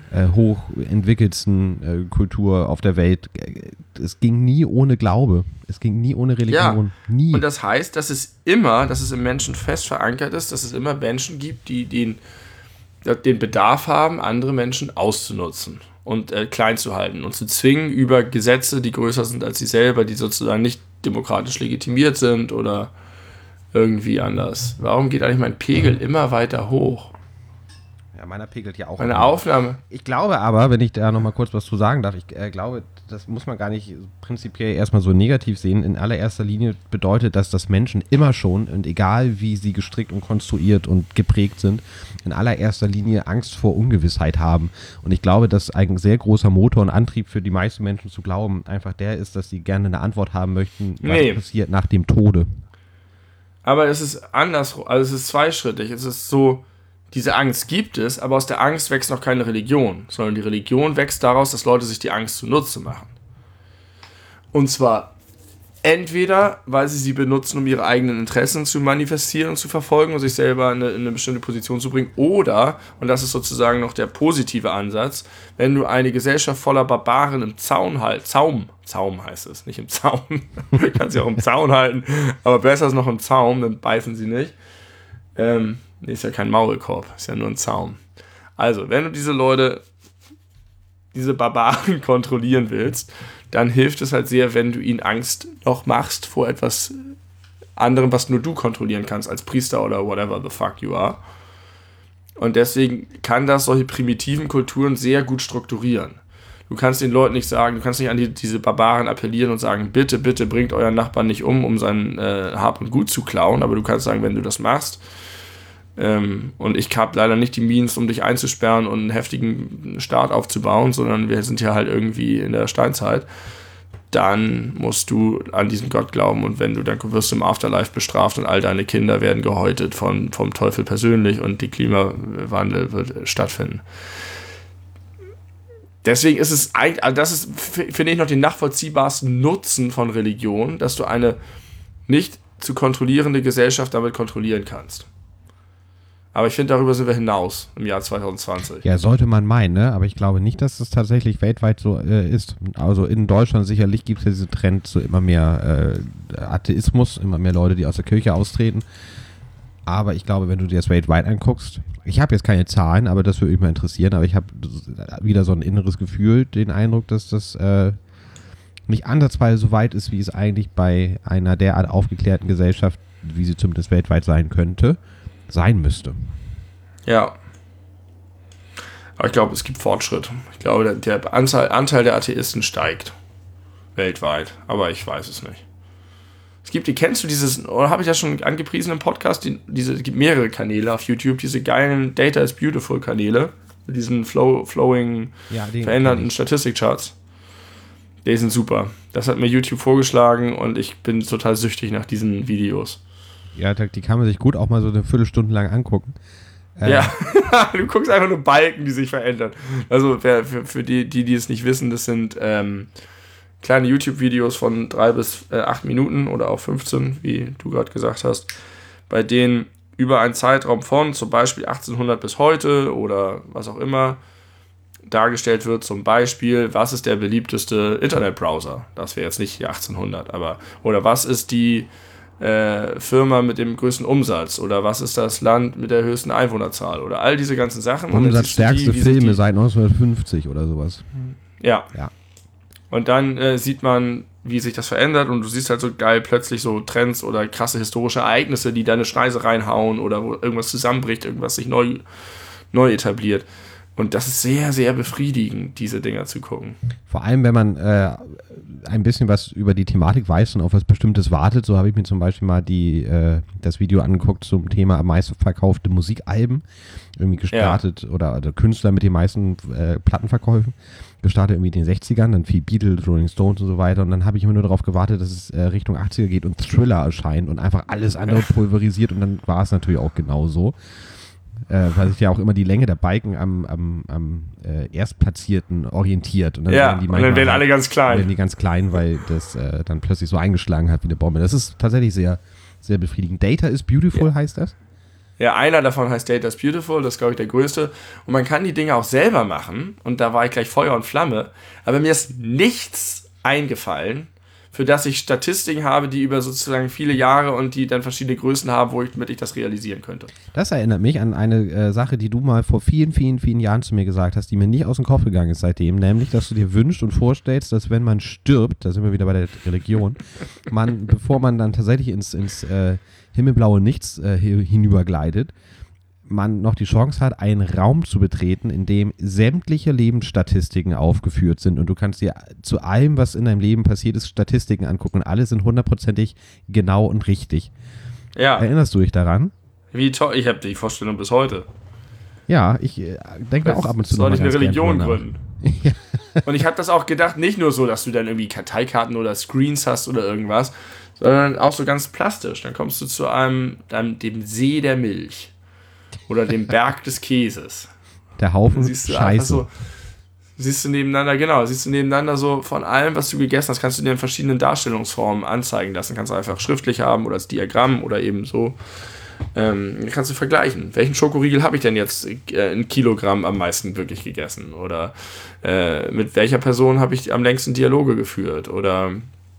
hochentwickelsten Kultur auf der Welt, es ging nie ohne Glaube. Es ging nie ohne Religion. Ja. Nie. Und das heißt, dass es im Menschen fest verankert ist, dass es immer Menschen gibt, die den Bedarf haben, andere Menschen auszunutzen und klein zu halten und zu zwingen über Gesetze, die größer sind als sie selber, die sozusagen nicht demokratisch legitimiert sind oder irgendwie anders. Warum geht eigentlich mein Pegel immer weiter hoch? Ja, meiner pegelt ja auch. Meine Aufnahme. Ich glaube aber, wenn ich da nochmal kurz was zu sagen darf, ich glaube, das muss man gar nicht prinzipiell erstmal so negativ sehen. In allererster Linie bedeutet das, dass Menschen immer schon, und egal wie sie gestrickt und konstruiert und geprägt sind, in allererster Linie Angst vor Ungewissheit haben. Und ich glaube, dass ein sehr großer Motor und Antrieb für die meisten Menschen zu glauben einfach der ist, dass sie gerne eine Antwort haben möchten, was passiert nach dem Tode. Aber es ist anders, also es ist zweischrittig. Es ist so, diese Angst gibt es, aber aus der Angst wächst noch keine Religion, sondern die Religion wächst daraus, dass Leute sich die Angst zunutze machen. Und zwar entweder, weil sie benutzen, um ihre eigenen Interessen zu manifestieren und zu verfolgen und sich selber in eine bestimmte Position zu bringen, oder, und das ist sozusagen noch der positive Ansatz, wenn du eine Gesellschaft voller Barbaren im Zaum heißt es, nicht im Zaun, du kannst sie auch im Zaun halten, aber besser ist noch im Zaum, dann beißen sie nicht. Ist ja kein Maulkorb, ist ja nur ein Zaum. Also, wenn du diese Barbaren kontrollieren willst, dann hilft es halt sehr, wenn du ihnen Angst noch machst vor etwas anderem, was nur du kontrollieren kannst, als Priester oder whatever the fuck you are. Und deswegen kann das solche primitiven Kulturen sehr gut strukturieren. Du kannst den Leuten nicht sagen, du kannst nicht an diese Barbaren appellieren und sagen, bitte, bitte bringt euren Nachbarn nicht um sein Hab und Gut zu klauen, aber du kannst sagen, wenn du das machst, und ich habe leider nicht die Means, um dich einzusperren und einen heftigen Staat aufzubauen, sondern wir sind ja halt irgendwie in der Steinzeit, dann musst du an diesen Gott glauben und wenn du, dann wirst du im Afterlife bestraft und all deine Kinder werden gehäutet vom Teufel persönlich und der Klimawandel wird stattfinden. Deswegen ist es eigentlich, also das ist, finde ich, noch den nachvollziehbarsten Nutzen von Religion, dass du eine nicht zu kontrollierende Gesellschaft damit kontrollieren kannst. Aber ich finde, darüber sind wir hinaus im Jahr 2020. Ja, sollte man meinen, ne? Aber ich glaube nicht, dass das tatsächlich weltweit so ist. Also in Deutschland sicherlich gibt es ja diesen Trend zu immer mehr Atheismus, immer mehr Leute, die aus der Kirche austreten. Aber ich glaube, wenn du dir das weltweit anguckst, ich habe jetzt keine Zahlen, aber das würde mich mal interessieren, aber ich habe wieder so ein inneres Gefühl, den Eindruck, dass das nicht ansatzweise so weit ist, wie es eigentlich bei einer derart aufgeklärten Gesellschaft, wie sie zumindest weltweit sein könnte, sein müsste. Ja. Aber ich glaube, es gibt Fortschritt. Ich glaube, der Anteil der Atheisten steigt. Weltweit. Aber ich weiß es nicht. Es gibt, kennst du dieses, oder habe ich das schon angepriesen im Podcast, es gibt mehrere Kanäle auf YouTube, diese geilen Data is Beautiful Kanäle, mit diesen flowing, verändernden Statistikcharts. Die sind super. Das hat mir YouTube vorgeschlagen und ich bin total süchtig nach diesen Videos. Ja, die kann man sich gut auch mal so eine Viertelstunde lang angucken. Ja, du guckst einfach nur Balken, die sich verändern. Also für die es nicht wissen, das sind kleine YouTube-Videos von 3 bis 8 Minuten oder auch 15, wie du gerade gesagt hast, bei denen über einen Zeitraum von zum Beispiel 1800 bis heute oder was auch immer dargestellt wird, zum Beispiel, was ist der beliebteste Internetbrowser? Das wäre jetzt nicht die 1800, aber oder was ist die Firma mit dem größten Umsatz oder was ist das Land mit der höchsten Einwohnerzahl oder all diese ganzen Sachen. Umsatzstärkste Filme seit 1950 oder sowas. Ja. Und dann sieht man, wie sich das verändert und du siehst halt so geil plötzlich so Trends oder krasse historische Ereignisse, die deine Schneise reinhauen oder wo irgendwas zusammenbricht, irgendwas sich neu etabliert. Und das ist sehr, sehr befriedigend, diese Dinger zu gucken. Vor allem, wenn man ein bisschen was über die Thematik weiß und auf was Bestimmtes wartet. So habe ich mir zum Beispiel mal das Video angeguckt zum Thema am meisten verkaufte Musikalben. Irgendwie gestartet oder Künstler mit den meisten Plattenverkäufen. Gestartet irgendwie in den 60ern, dann viel Beatles, Rolling Stones und so weiter. Und dann habe ich immer nur darauf gewartet, dass es Richtung 80er geht und Thriller erscheint und einfach alles andere pulverisiert. Und dann war es natürlich auch genau so. Weil sich ja auch immer die Länge der Balken am Erstplatzierten orientiert. Und dann werden alle ganz klein. Werden die ganz klein, weil das dann plötzlich so eingeschlagen hat wie eine Bombe. Das ist tatsächlich sehr, sehr befriedigend. Data is Beautiful heißt das? Ja, einer davon heißt Data is Beautiful, das ist, glaube ich, der größte. Und man kann die Dinge auch selber machen. Und da war ich gleich Feuer und Flamme. Aber mir ist nichts eingefallen, für das ich Statistiken habe, die über sozusagen viele Jahre und die dann verschiedene Größen haben, womit ich das realisieren könnte. Das erinnert mich an eine Sache, die du mal vor vielen, vielen, vielen Jahren zu mir gesagt hast, die mir nicht aus dem Kopf gegangen ist seitdem, nämlich, dass du dir wünschst und vorstellst, dass wenn man stirbt, da sind wir wieder bei der Religion, bevor man dann tatsächlich ins himmelblaue Nichts hinübergleitet, man noch die Chance hat, einen Raum zu betreten, in dem sämtliche Lebensstatistiken aufgeführt sind und du kannst dir zu allem, was in deinem Leben passiert ist, Statistiken angucken und alle sind hundertprozentig genau und richtig. Ja. Erinnerst du dich daran? Wie toll, ich habe die Vorstellung bis heute. Ja, ich denke auch ab und zu soll ich eine Religion gründen? Ja. Und ich habe das auch gedacht, nicht nur so, dass du dann irgendwie Karteikarten oder Screens hast oder irgendwas, sondern auch so ganz plastisch. Dann kommst du zu dem See der Milch. Oder dem Berg des Käses. Der Haufen Scheiße. Siehst du nebeneinander so von allem, was du gegessen hast, kannst du dir in verschiedenen Darstellungsformen anzeigen lassen. Kannst du einfach schriftlich haben oder als Diagramm oder eben so. Kannst du vergleichen. Welchen Schokoriegel habe ich denn jetzt in Kilogramm am meisten wirklich gegessen? Oder mit welcher Person habe ich am längsten Dialoge geführt? Oder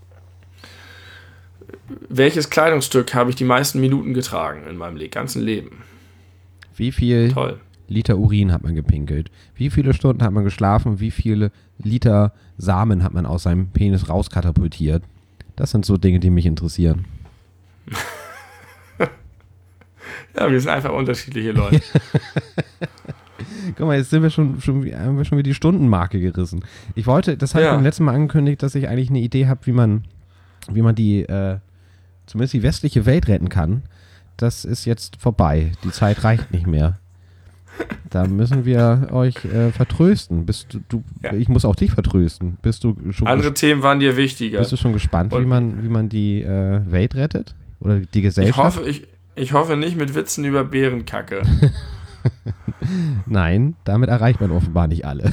welches Kleidungsstück habe ich die meisten Minuten getragen in meinem ganzen Leben? Wie viel Liter Urin hat man gepinkelt? Wie viele Stunden hat man geschlafen? Wie viele Liter Samen hat man aus seinem Penis rauskatapultiert? Das sind so Dinge, die mich interessieren. Ja, wir sind einfach unterschiedliche Leute. Guck mal, jetzt haben wir schon wieder die Stundenmarke gerissen. Das habe ich beim letzten Mal angekündigt, dass ich eigentlich eine Idee habe, wie man die, zumindest die westliche Welt retten kann. Das ist jetzt vorbei. Die Zeit reicht nicht mehr. Da müssen wir euch vertrösten. Ich muss auch dich vertrösten. Bist du schon Andere Themen waren dir wichtiger. Bist du schon gespannt, wie man die Welt rettet? Oder die Gesellschaft? Ich hoffe nicht mit Witzen über Bärenkacke. Nein, damit erreicht man offenbar nicht alle.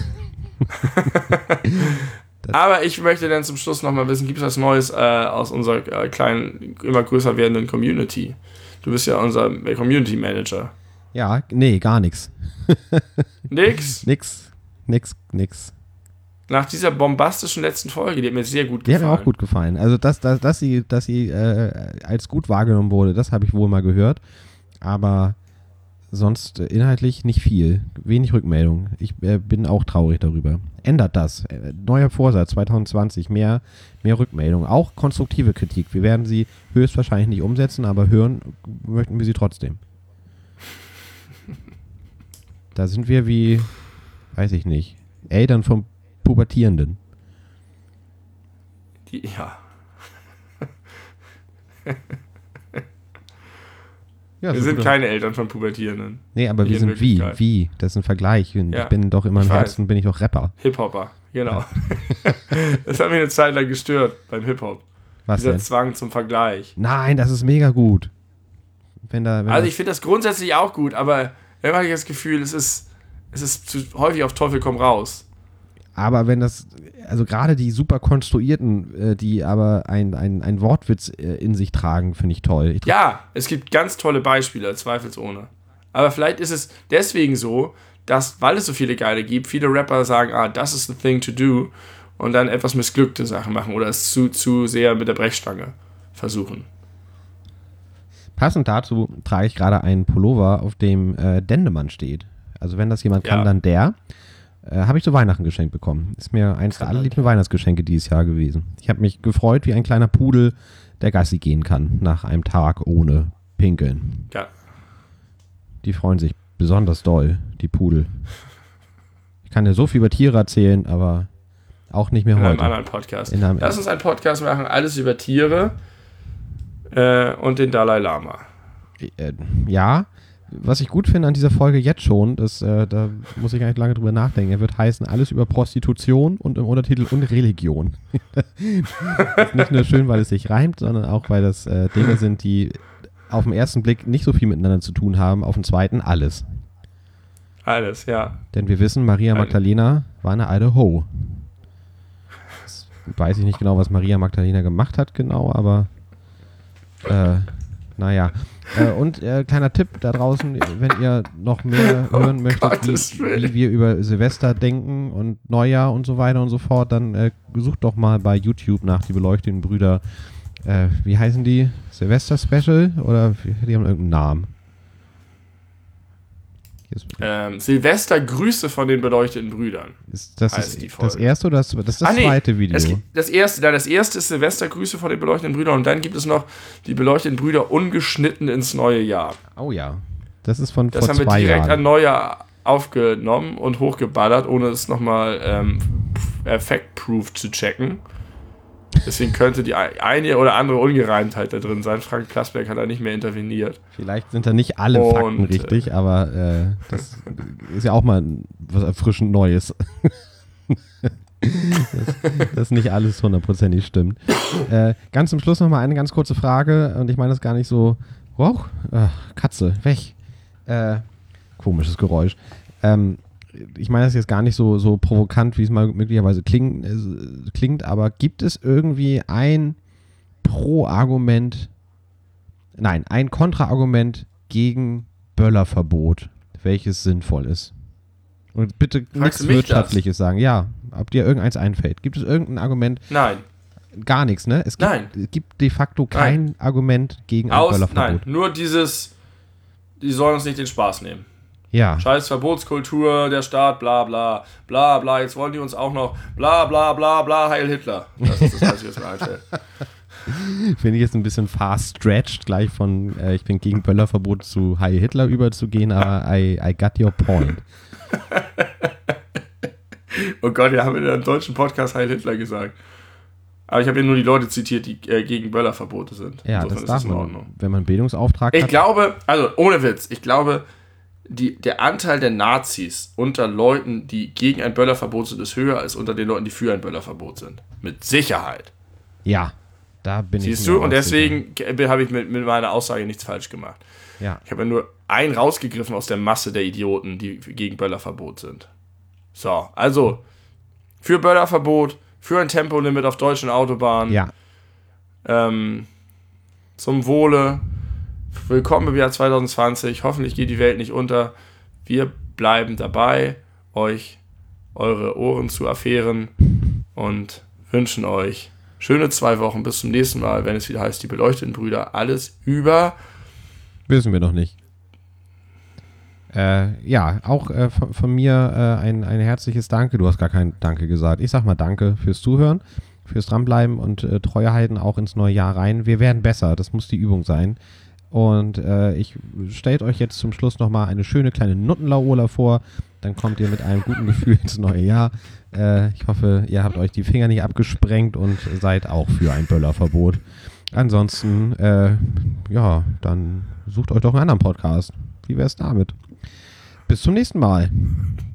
Aber ich möchte dann zum Schluss nochmal wissen, gibt es was Neues aus unserer kleinen, immer größer werdenden Community? Du bist ja unser Community Manager. Ja, nee, gar nichts. Nix? Nix. Nach dieser bombastischen letzten Folge, die hat mir sehr gut gefallen. Die hat mir auch gut gefallen. Also, dass sie als gut wahrgenommen wurde, das habe ich wohl mal gehört. Aber sonst inhaltlich nicht viel. Wenig Rückmeldung. Ich bin auch traurig darüber. Ändert das. Neuer Vorsatz 2020. Mehr Rückmeldung. Auch konstruktive Kritik. Wir werden sie höchstwahrscheinlich nicht umsetzen, aber hören möchten wir sie trotzdem. Da sind wir wie, weiß ich nicht, Eltern vom Pubertierenden. Ja. Ja, wir sind keine Eltern von Pubertierenden. Nee, aber wir sind wie? Das ist ein Vergleich. Ich bin doch immer im Herzen, bin ich doch Rapper. Hip-Hopper, genau. Ja. Das hat mich eine Zeit lang gestört beim Hip-Hop. Was Dieser denn? Zwang zum Vergleich. Nein, das ist mega gut. Also ich finde das grundsätzlich auch gut, aber immer habe ich das Gefühl, es ist zu häufig auf Teufel komm raus. Aber wenn das, also gerade die super konstruierten, die aber ein Wortwitz in sich tragen, finde ich toll. Ja, es gibt ganz tolle Beispiele, zweifelsohne. Aber vielleicht ist es deswegen so, dass, weil es so viele geile gibt, viele Rapper sagen, das ist the thing to do und dann etwas missglückte Sachen machen oder es zu sehr mit der Brechstange versuchen. Passend dazu trage ich gerade einen Pullover, auf dem Dendemann steht. Also wenn das jemand kann, dann der. Habe ich zu Weihnachten geschenkt bekommen. Ist mir eins der allerliebsten Weihnachtsgeschenke dieses Jahr gewesen. Ich habe mich gefreut wie ein kleiner Pudel, der Gassi gehen kann nach einem Tag ohne Pinkeln. Ja. Die freuen sich besonders doll, die Pudel. Ich kann dir so viel über Tiere erzählen, aber auch nicht mehr heute. In einem anderen Podcast. Lass uns einen Podcast machen, alles über Tiere und den Dalai Lama. Ja. Was ich gut finde an dieser Folge jetzt schon, da muss ich gar nicht lange drüber nachdenken, er wird heißen, alles über Prostitution und im Untertitel und Religion. Das ist nicht nur schön, weil es sich reimt, sondern auch, weil das Dinge sind, die auf den ersten Blick nicht so viel miteinander zu tun haben, auf den zweiten alles. Alles, ja. Denn wir wissen, Maria Magdalena war eine alte Ho. Jetzt weiß ich nicht genau, was Maria Magdalena gemacht hat genau, aber naja. Und kleiner Tipp da draußen, wenn ihr noch mehr hören möchtet, wie wir über Silvester denken und Neujahr und so weiter und so fort, dann sucht doch mal bei YouTube nach die beleuchteten Brüder. Wie heißen die? Silvester Special? Oder die haben irgendeinen Namen? Silvester Grüße von den beleuchteten Brüdern. Das erste oder das ist das zweite Video? Das erste ist Silvester Grüße von den beleuchteten Brüdern und dann gibt es noch die beleuchteten Brüder ungeschnitten ins neue Jahr. Oh ja, das ist von vor 2 Jahren. Das haben wir direkt an Neujahr aufgenommen und hochgeballert, ohne es nochmal effect-proof zu checken. Deswegen könnte die eine oder andere Ungereimtheit da drin sein. Frank Plasberg hat da nicht mehr interveniert. Vielleicht sind da nicht alle Fakten richtig, aber das ist ja auch mal was erfrischend Neues. dass nicht alles 100%ig stimmt. Ganz zum Schluss nochmal eine ganz kurze Frage und ich meine das gar nicht so, wow, Katze, weg. Komisches Geräusch. Ich meine das jetzt gar nicht so provokant, wie es mal möglicherweise klingt, aber gibt es irgendwie ein ein Kontraargument gegen Böllerverbot, welches sinnvoll ist? Und bitte nichts Wirtschaftliches sagen. Ja, ob dir irgendeins einfällt. Gibt es irgendein Argument? Nein. Gar nichts, ne? Es gibt de facto kein Argument gegen ein Böllerverbot. Nein, nur die sollen uns nicht den Spaß nehmen. Ja. Scheiß Verbotskultur, der Staat, bla bla, bla bla, jetzt wollen die uns auch noch bla bla bla bla, Heil Hitler. Das ist das, was mir einfällt. Finde ich jetzt ein bisschen fast-stretched, gleich von ich bin gegen Böllerverbot zu Heil Hitler überzugehen, aber I got your point. Oh Gott, wir haben in einem deutschen Podcast Heil Hitler gesagt. Aber ich habe ja nur die Leute zitiert, die gegen Böllerverbote sind. Ja, insofern das darf man, wenn man einen Bildungsauftrag hat. Ich glaube, also ohne Witz, ich glaube, der Anteil der Nazis unter Leuten, die gegen ein Böllerverbot sind, ist höher als unter den Leuten, die für ein Böllerverbot sind. Mit Sicherheit. Ja, da bin ich. Siehst du? Und deswegen habe ich mit meiner Aussage nichts falsch gemacht. Ja. Ich habe ja nur einen rausgegriffen aus der Masse der Idioten, die gegen Böllerverbot sind. So, also für Böllerverbot, für ein Tempolimit auf deutschen Autobahnen. Ja. Zum Wohle. Willkommen im Jahr 2020. Hoffentlich geht die Welt nicht unter. Wir bleiben dabei, euch eure Ohren zu affären und wünschen euch schöne 2 Wochen. Bis zum nächsten Mal, wenn es wieder heißt, die beleuchteten Brüder. Alles über. Wissen wir noch nicht. Ja, auch von mir ein herzliches Danke. Du hast gar kein Danke gesagt. Ich sag mal Danke fürs Zuhören, fürs Dranbleiben und Treue halten auch ins neue Jahr rein. Wir werden besser. Das muss die Übung sein. Und ich stellt euch jetzt zum Schluss nochmal eine schöne kleine Nuttenlauola vor. Dann kommt ihr mit einem guten Gefühl ins neue Jahr. Ich hoffe, ihr habt euch die Finger nicht abgesprengt und seid auch für ein Böllerverbot. Ansonsten, dann sucht euch doch einen anderen Podcast. Wie wär's damit? Bis zum nächsten Mal.